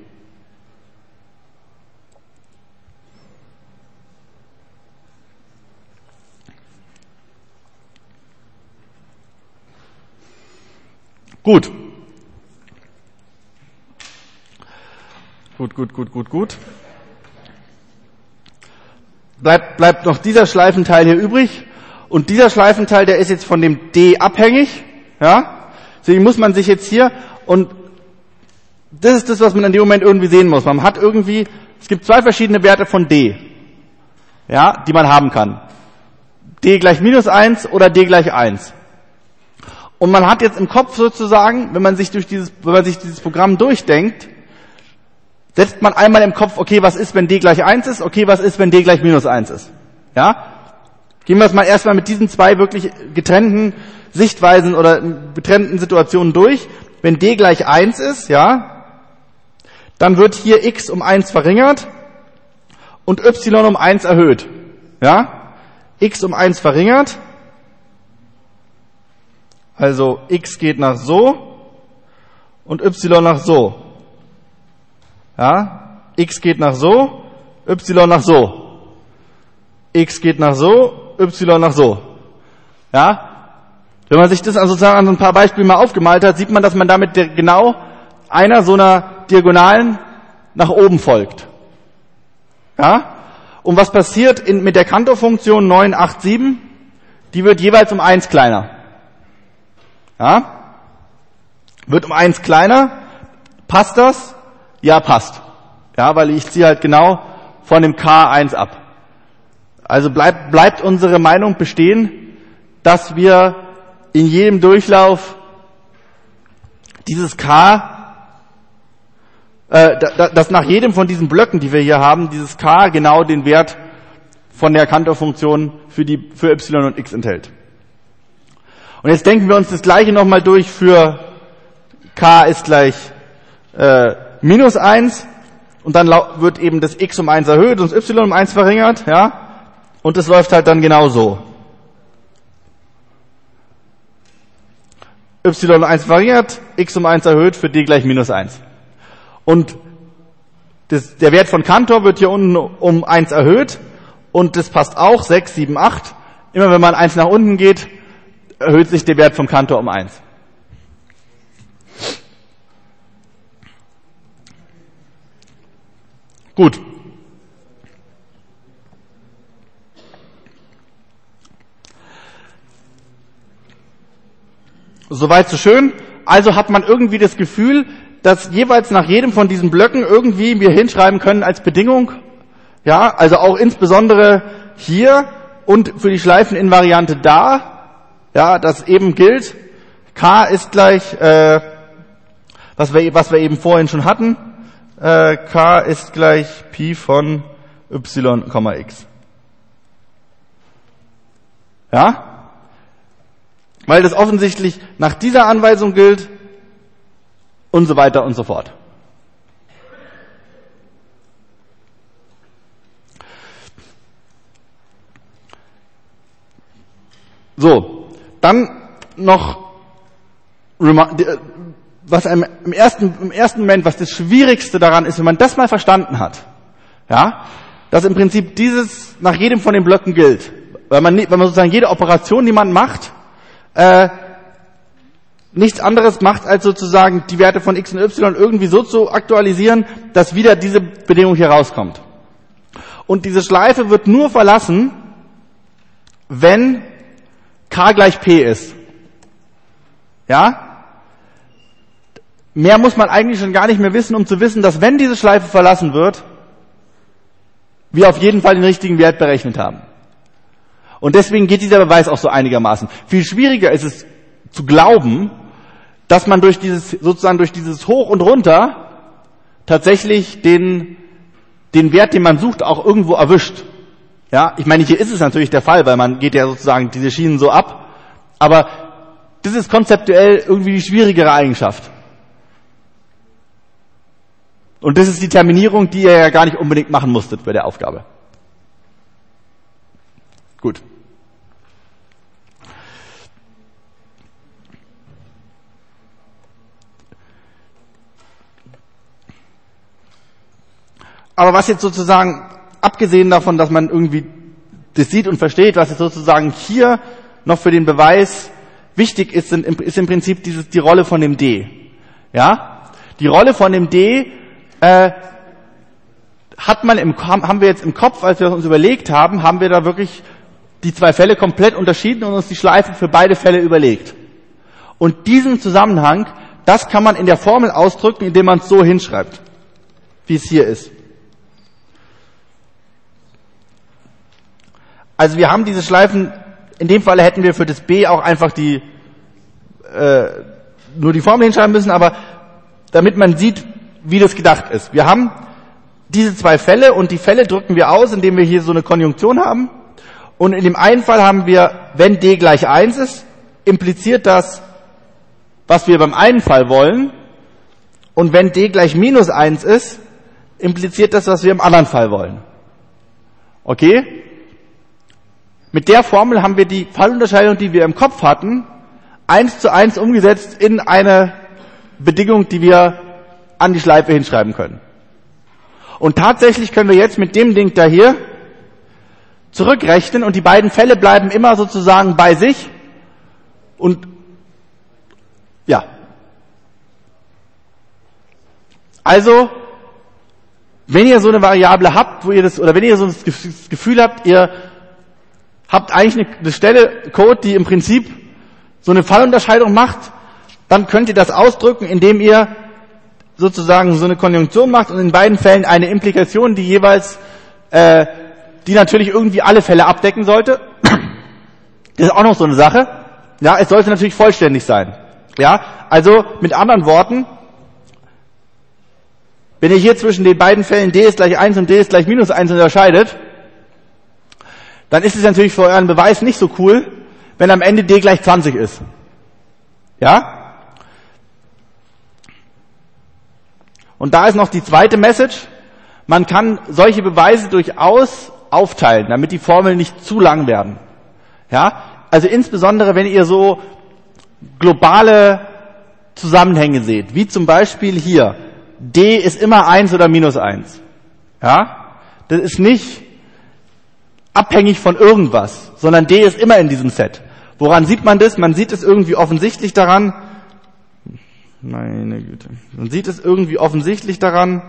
Gut. Gut, gut, gut, gut, gut. Bleibt, bleibt noch dieser Schleifenteil hier übrig. Und dieser Schleifenteil, der ist jetzt von dem D abhängig. Ja? Deswegen muss man sich jetzt hier, und das ist das, was man in dem Moment irgendwie sehen muss. Man hat irgendwie, es gibt zwei verschiedene Werte von D, ja, die man haben kann. D gleich minus eins oder D gleich eins. Und man hat jetzt im Kopf sozusagen, wenn man sich durch dieses, wenn man sich dieses Programm durchdenkt, setzt man einmal im Kopf, okay, was ist, wenn D gleich eins ist? Okay, was ist, wenn D gleich minus eins ist? Ja? Gehen wir es mal erstmal mit diesen zwei wirklich getrennten Sichtweisen oder getrennten Situationen durch. Wenn D gleich eins ist, ja, dann wird hier x um eins verringert und y um eins erhöht. Ja? X um eins verringert. Also x geht nach so und y nach so. Ja, x geht nach so, y nach so. X geht nach so, y nach so. Ja, wenn man sich das also sozusagen an so ein paar Beispielen mal aufgemalt hat, sieht man, dass man damit genau einer so einer Diagonalen nach oben folgt. Ja, und was passiert in, mit der Cantor-Funktion neun, acht, sieben? Die wird jeweils um eins kleiner. Ja? Wird um eins kleiner. Passt das? Ja, passt. Ja, weil ich ziehe halt genau von dem K eins ab. Also bleibt, bleibt unsere Meinung bestehen, dass wir in jedem Durchlauf dieses K, äh, dass nach jedem von diesen Blöcken, die wir hier haben, dieses K genau den Wert von der Cantor-Funktion für die, für y und x enthält. Und jetzt denken wir uns das Gleiche nochmal durch für k ist gleich äh, minus eins und dann wird eben das x um eins erhöht und das y um eins verringert, ja, und das läuft halt dann genau so. Y um eins verringert, x um eins erhöht für d gleich minus eins. Und das, der Wert von Cantor wird hier unten um eins erhöht und das passt auch, sechs, sieben, acht. Immer wenn man eins nach unten geht, erhöht sich der Wert vom Cantor um eins. Gut. Soweit so schön. Also hat man irgendwie das Gefühl, dass jeweils nach jedem von diesen Blöcken irgendwie wir hinschreiben können als Bedingung, ja, also auch insbesondere hier und für die Schleifeninvariante da, ja, das eben gilt, k ist gleich, äh, was wir, was wir eben vorhin schon hatten, äh, k ist gleich Pi von y, x. Ja? Weil das offensichtlich nach dieser Anweisung gilt und so weiter und so fort. So, dann noch, was einem im ersten, im ersten Moment, was das Schwierigste daran ist, wenn man das mal verstanden hat, ja, dass im Prinzip dieses nach jedem von den Blöcken gilt, weil man, weil man sozusagen jede Operation, die man macht, äh, nichts anderes macht, als sozusagen die Werte von x und y irgendwie so zu aktualisieren, dass wieder diese Bedingung hier rauskommt. Und diese Schleife wird nur verlassen, wenn k gleich p ist. Ja? Mehr muss man eigentlich schon gar nicht mehr wissen, um zu wissen, dass wenn diese Schleife verlassen wird, wir auf jeden Fall den richtigen Wert berechnet haben. Und deswegen geht dieser Beweis auch so einigermaßen. Viel schwieriger ist es zu glauben, dass man durch dieses, sozusagen durch dieses Hoch und Runter tatsächlich den, den Wert, den man sucht, auch irgendwo erwischt. Ja, ich meine, hier ist es natürlich der Fall, weil man geht ja sozusagen diese Schienen so ab. Aber das ist konzeptuell irgendwie die schwierigere Eigenschaft. Und das ist die Terminierung, die ihr ja gar nicht unbedingt machen musstet bei der Aufgabe. Gut. Aber was jetzt sozusagen, abgesehen davon, dass man irgendwie das sieht und versteht, was jetzt sozusagen hier noch für den Beweis wichtig ist, ist im Prinzip dieses, die Rolle von dem D. Ja? Die Rolle von dem D äh, hat man im, haben wir jetzt im Kopf, als wir uns überlegt haben, haben wir da wirklich die zwei Fälle komplett unterschieden und uns die Schleife für beide Fälle überlegt. Und diesen Zusammenhang, das kann man in der Formel ausdrücken, indem man es so hinschreibt, wie es hier ist. Also wir haben diese Schleifen, in dem Fall hätten wir für das B auch einfach die äh, nur die Formel hinschreiben müssen, aber damit man sieht, wie das gedacht ist. Wir haben diese zwei Fälle und die Fälle drücken wir aus, indem wir hier so eine Konjunktion haben. Und in dem einen Fall haben wir, wenn D gleich eins ist, impliziert das, was wir beim einen Fall wollen. Und wenn D gleich minus eins ist, impliziert das, was wir im anderen Fall wollen. Okay? Mit der Formel haben wir die Fallunterscheidung, die wir im Kopf hatten, eins zu eins umgesetzt in eine Bedingung, die wir an die Schleife hinschreiben können. Und tatsächlich können wir jetzt mit dem Ding da hier zurückrechnen und die beiden Fälle bleiben immer sozusagen bei sich. Und ja. Also, wenn ihr so eine Variable habt, wo ihr das, oder wenn ihr so das Gefühl habt, ihr habt eigentlich eine, eine Stelle Code, die im Prinzip so eine Fallunterscheidung macht, dann könnt ihr das ausdrücken, indem ihr sozusagen so eine Konjunktion macht und in beiden Fällen eine Implikation, die jeweils, äh, die natürlich irgendwie alle Fälle abdecken sollte. Das ist auch noch so eine Sache. Ja, es sollte natürlich vollständig sein. Ja, also mit anderen Worten, wenn ihr hier zwischen den beiden Fällen D ist gleich eins und D ist gleich minus eins unterscheidet, dann ist es natürlich für euren Beweis nicht so cool, wenn am Ende D gleich zwanzig ist. Ja? Und da ist noch die zweite Message. Man kann solche Beweise durchaus aufteilen, damit die Formeln nicht zu lang werden. Ja? Also insbesondere, wenn ihr so globale Zusammenhänge seht, wie zum Beispiel hier. D ist immer eins oder minus eins. Ja? Das ist nicht abhängig von irgendwas, sondern D ist immer in diesem Set. Woran sieht man das? Man sieht es irgendwie offensichtlich daran, meine Güte, man sieht es irgendwie offensichtlich daran,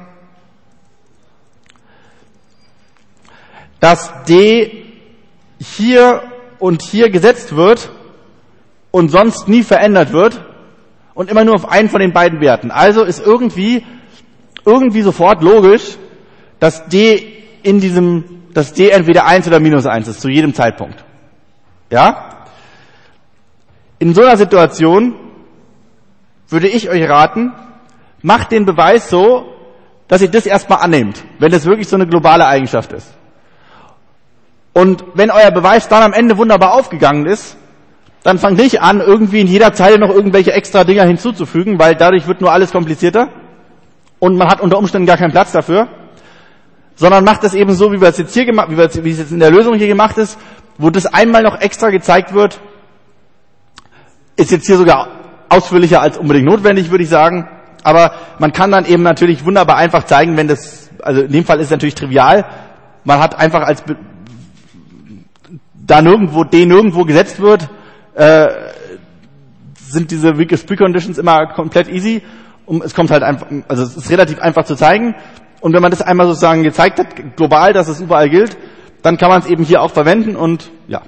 dass D hier und hier gesetzt wird und sonst nie verändert wird und immer nur auf einen von den beiden Werten. Also ist irgendwie, irgendwie sofort logisch, dass D in diesem, dass D entweder eins oder minus eins ist, zu jedem Zeitpunkt. Ja? In so einer Situation würde ich euch raten, macht den Beweis so, dass ihr das erstmal annehmt, wenn das wirklich so eine globale Eigenschaft ist. Und wenn euer Beweis dann am Ende wunderbar aufgegangen ist, dann fangt nicht an, irgendwie in jeder Zeile noch irgendwelche extra Dinger hinzuzufügen, weil dadurch wird nur alles komplizierter und man hat unter Umständen gar keinen Platz dafür, sondern macht es eben so, wie wir es jetzt hier gemacht, wie, wir es, wie es jetzt in der Lösung hier gemacht ist, wo das einmal noch extra gezeigt wird, ist jetzt hier sogar ausführlicher als unbedingt notwendig, würde ich sagen. Aber man kann dann eben natürlich wunderbar einfach zeigen, wenn das, also in dem Fall ist es natürlich trivial, man hat einfach als, da nirgendwo, D nirgendwo gesetzt wird, äh, sind diese Weakest Preconditions immer komplett easy. Und es kommt halt einfach, also es ist relativ einfach zu zeigen. Und wenn man das einmal sozusagen gezeigt hat, global, dass es überall gilt, dann kann man es eben hier auch verwenden und ja.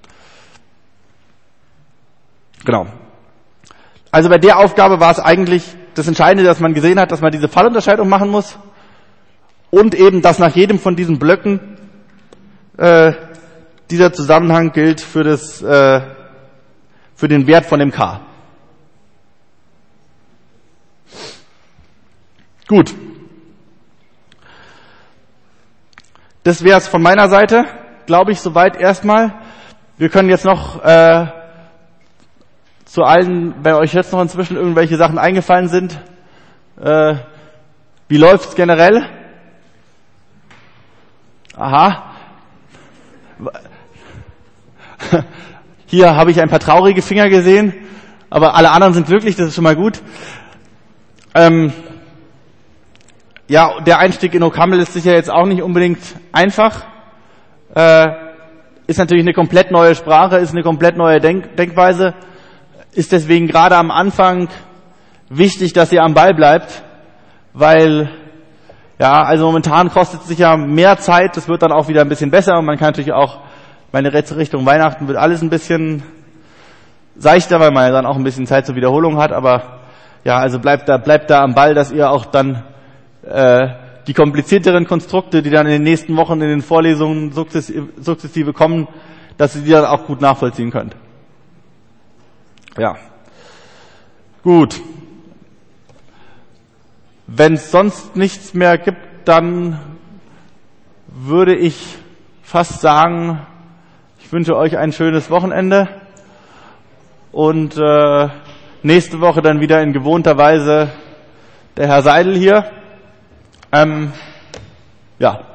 Genau. Also bei der Aufgabe war es eigentlich das Entscheidende, dass man gesehen hat, dass man diese Fallunterscheidung machen muss und eben, dass nach jedem von diesen Blöcken äh, dieser Zusammenhang gilt für das äh, für den Wert von dem K. Gut. Das wäre es von meiner Seite, glaube ich, soweit erstmal. Wir können jetzt noch äh, zu allen, bei euch jetzt noch inzwischen irgendwelche Sachen eingefallen sind. Äh, wie läuft's generell? Aha. Hier habe ich ein paar traurige Finger gesehen, aber alle anderen sind glücklich, das ist schon mal gut. Ähm, ja, der Einstieg in O C A M L ist sicher jetzt auch nicht unbedingt einfach. Äh, ist natürlich eine komplett neue Sprache, ist eine komplett neue Denk- Denkweise. Ist deswegen gerade am Anfang wichtig, dass ihr am Ball bleibt, weil, ja, also momentan kostet es sicher mehr Zeit, das wird dann auch wieder ein bisschen besser und man kann natürlich auch, meine Richtung Weihnachten wird alles ein bisschen seichter, weil man ja dann auch ein bisschen Zeit zur Wiederholung hat, aber ja, also bleibt da, bleibt da am Ball, dass ihr auch dann äh, die komplizierteren Konstrukte, die dann in den nächsten Wochen in den Vorlesungen sukzessive, sukzessive kommen, dass ihr die dann auch gut nachvollziehen könnt. Ja, gut. Wenn es sonst nichts mehr gibt, dann würde ich fast sagen, ich wünsche euch ein schönes Wochenende und äh, nächste Woche dann wieder in gewohnter Weise der Herr Seidel hier. Ähm, ja.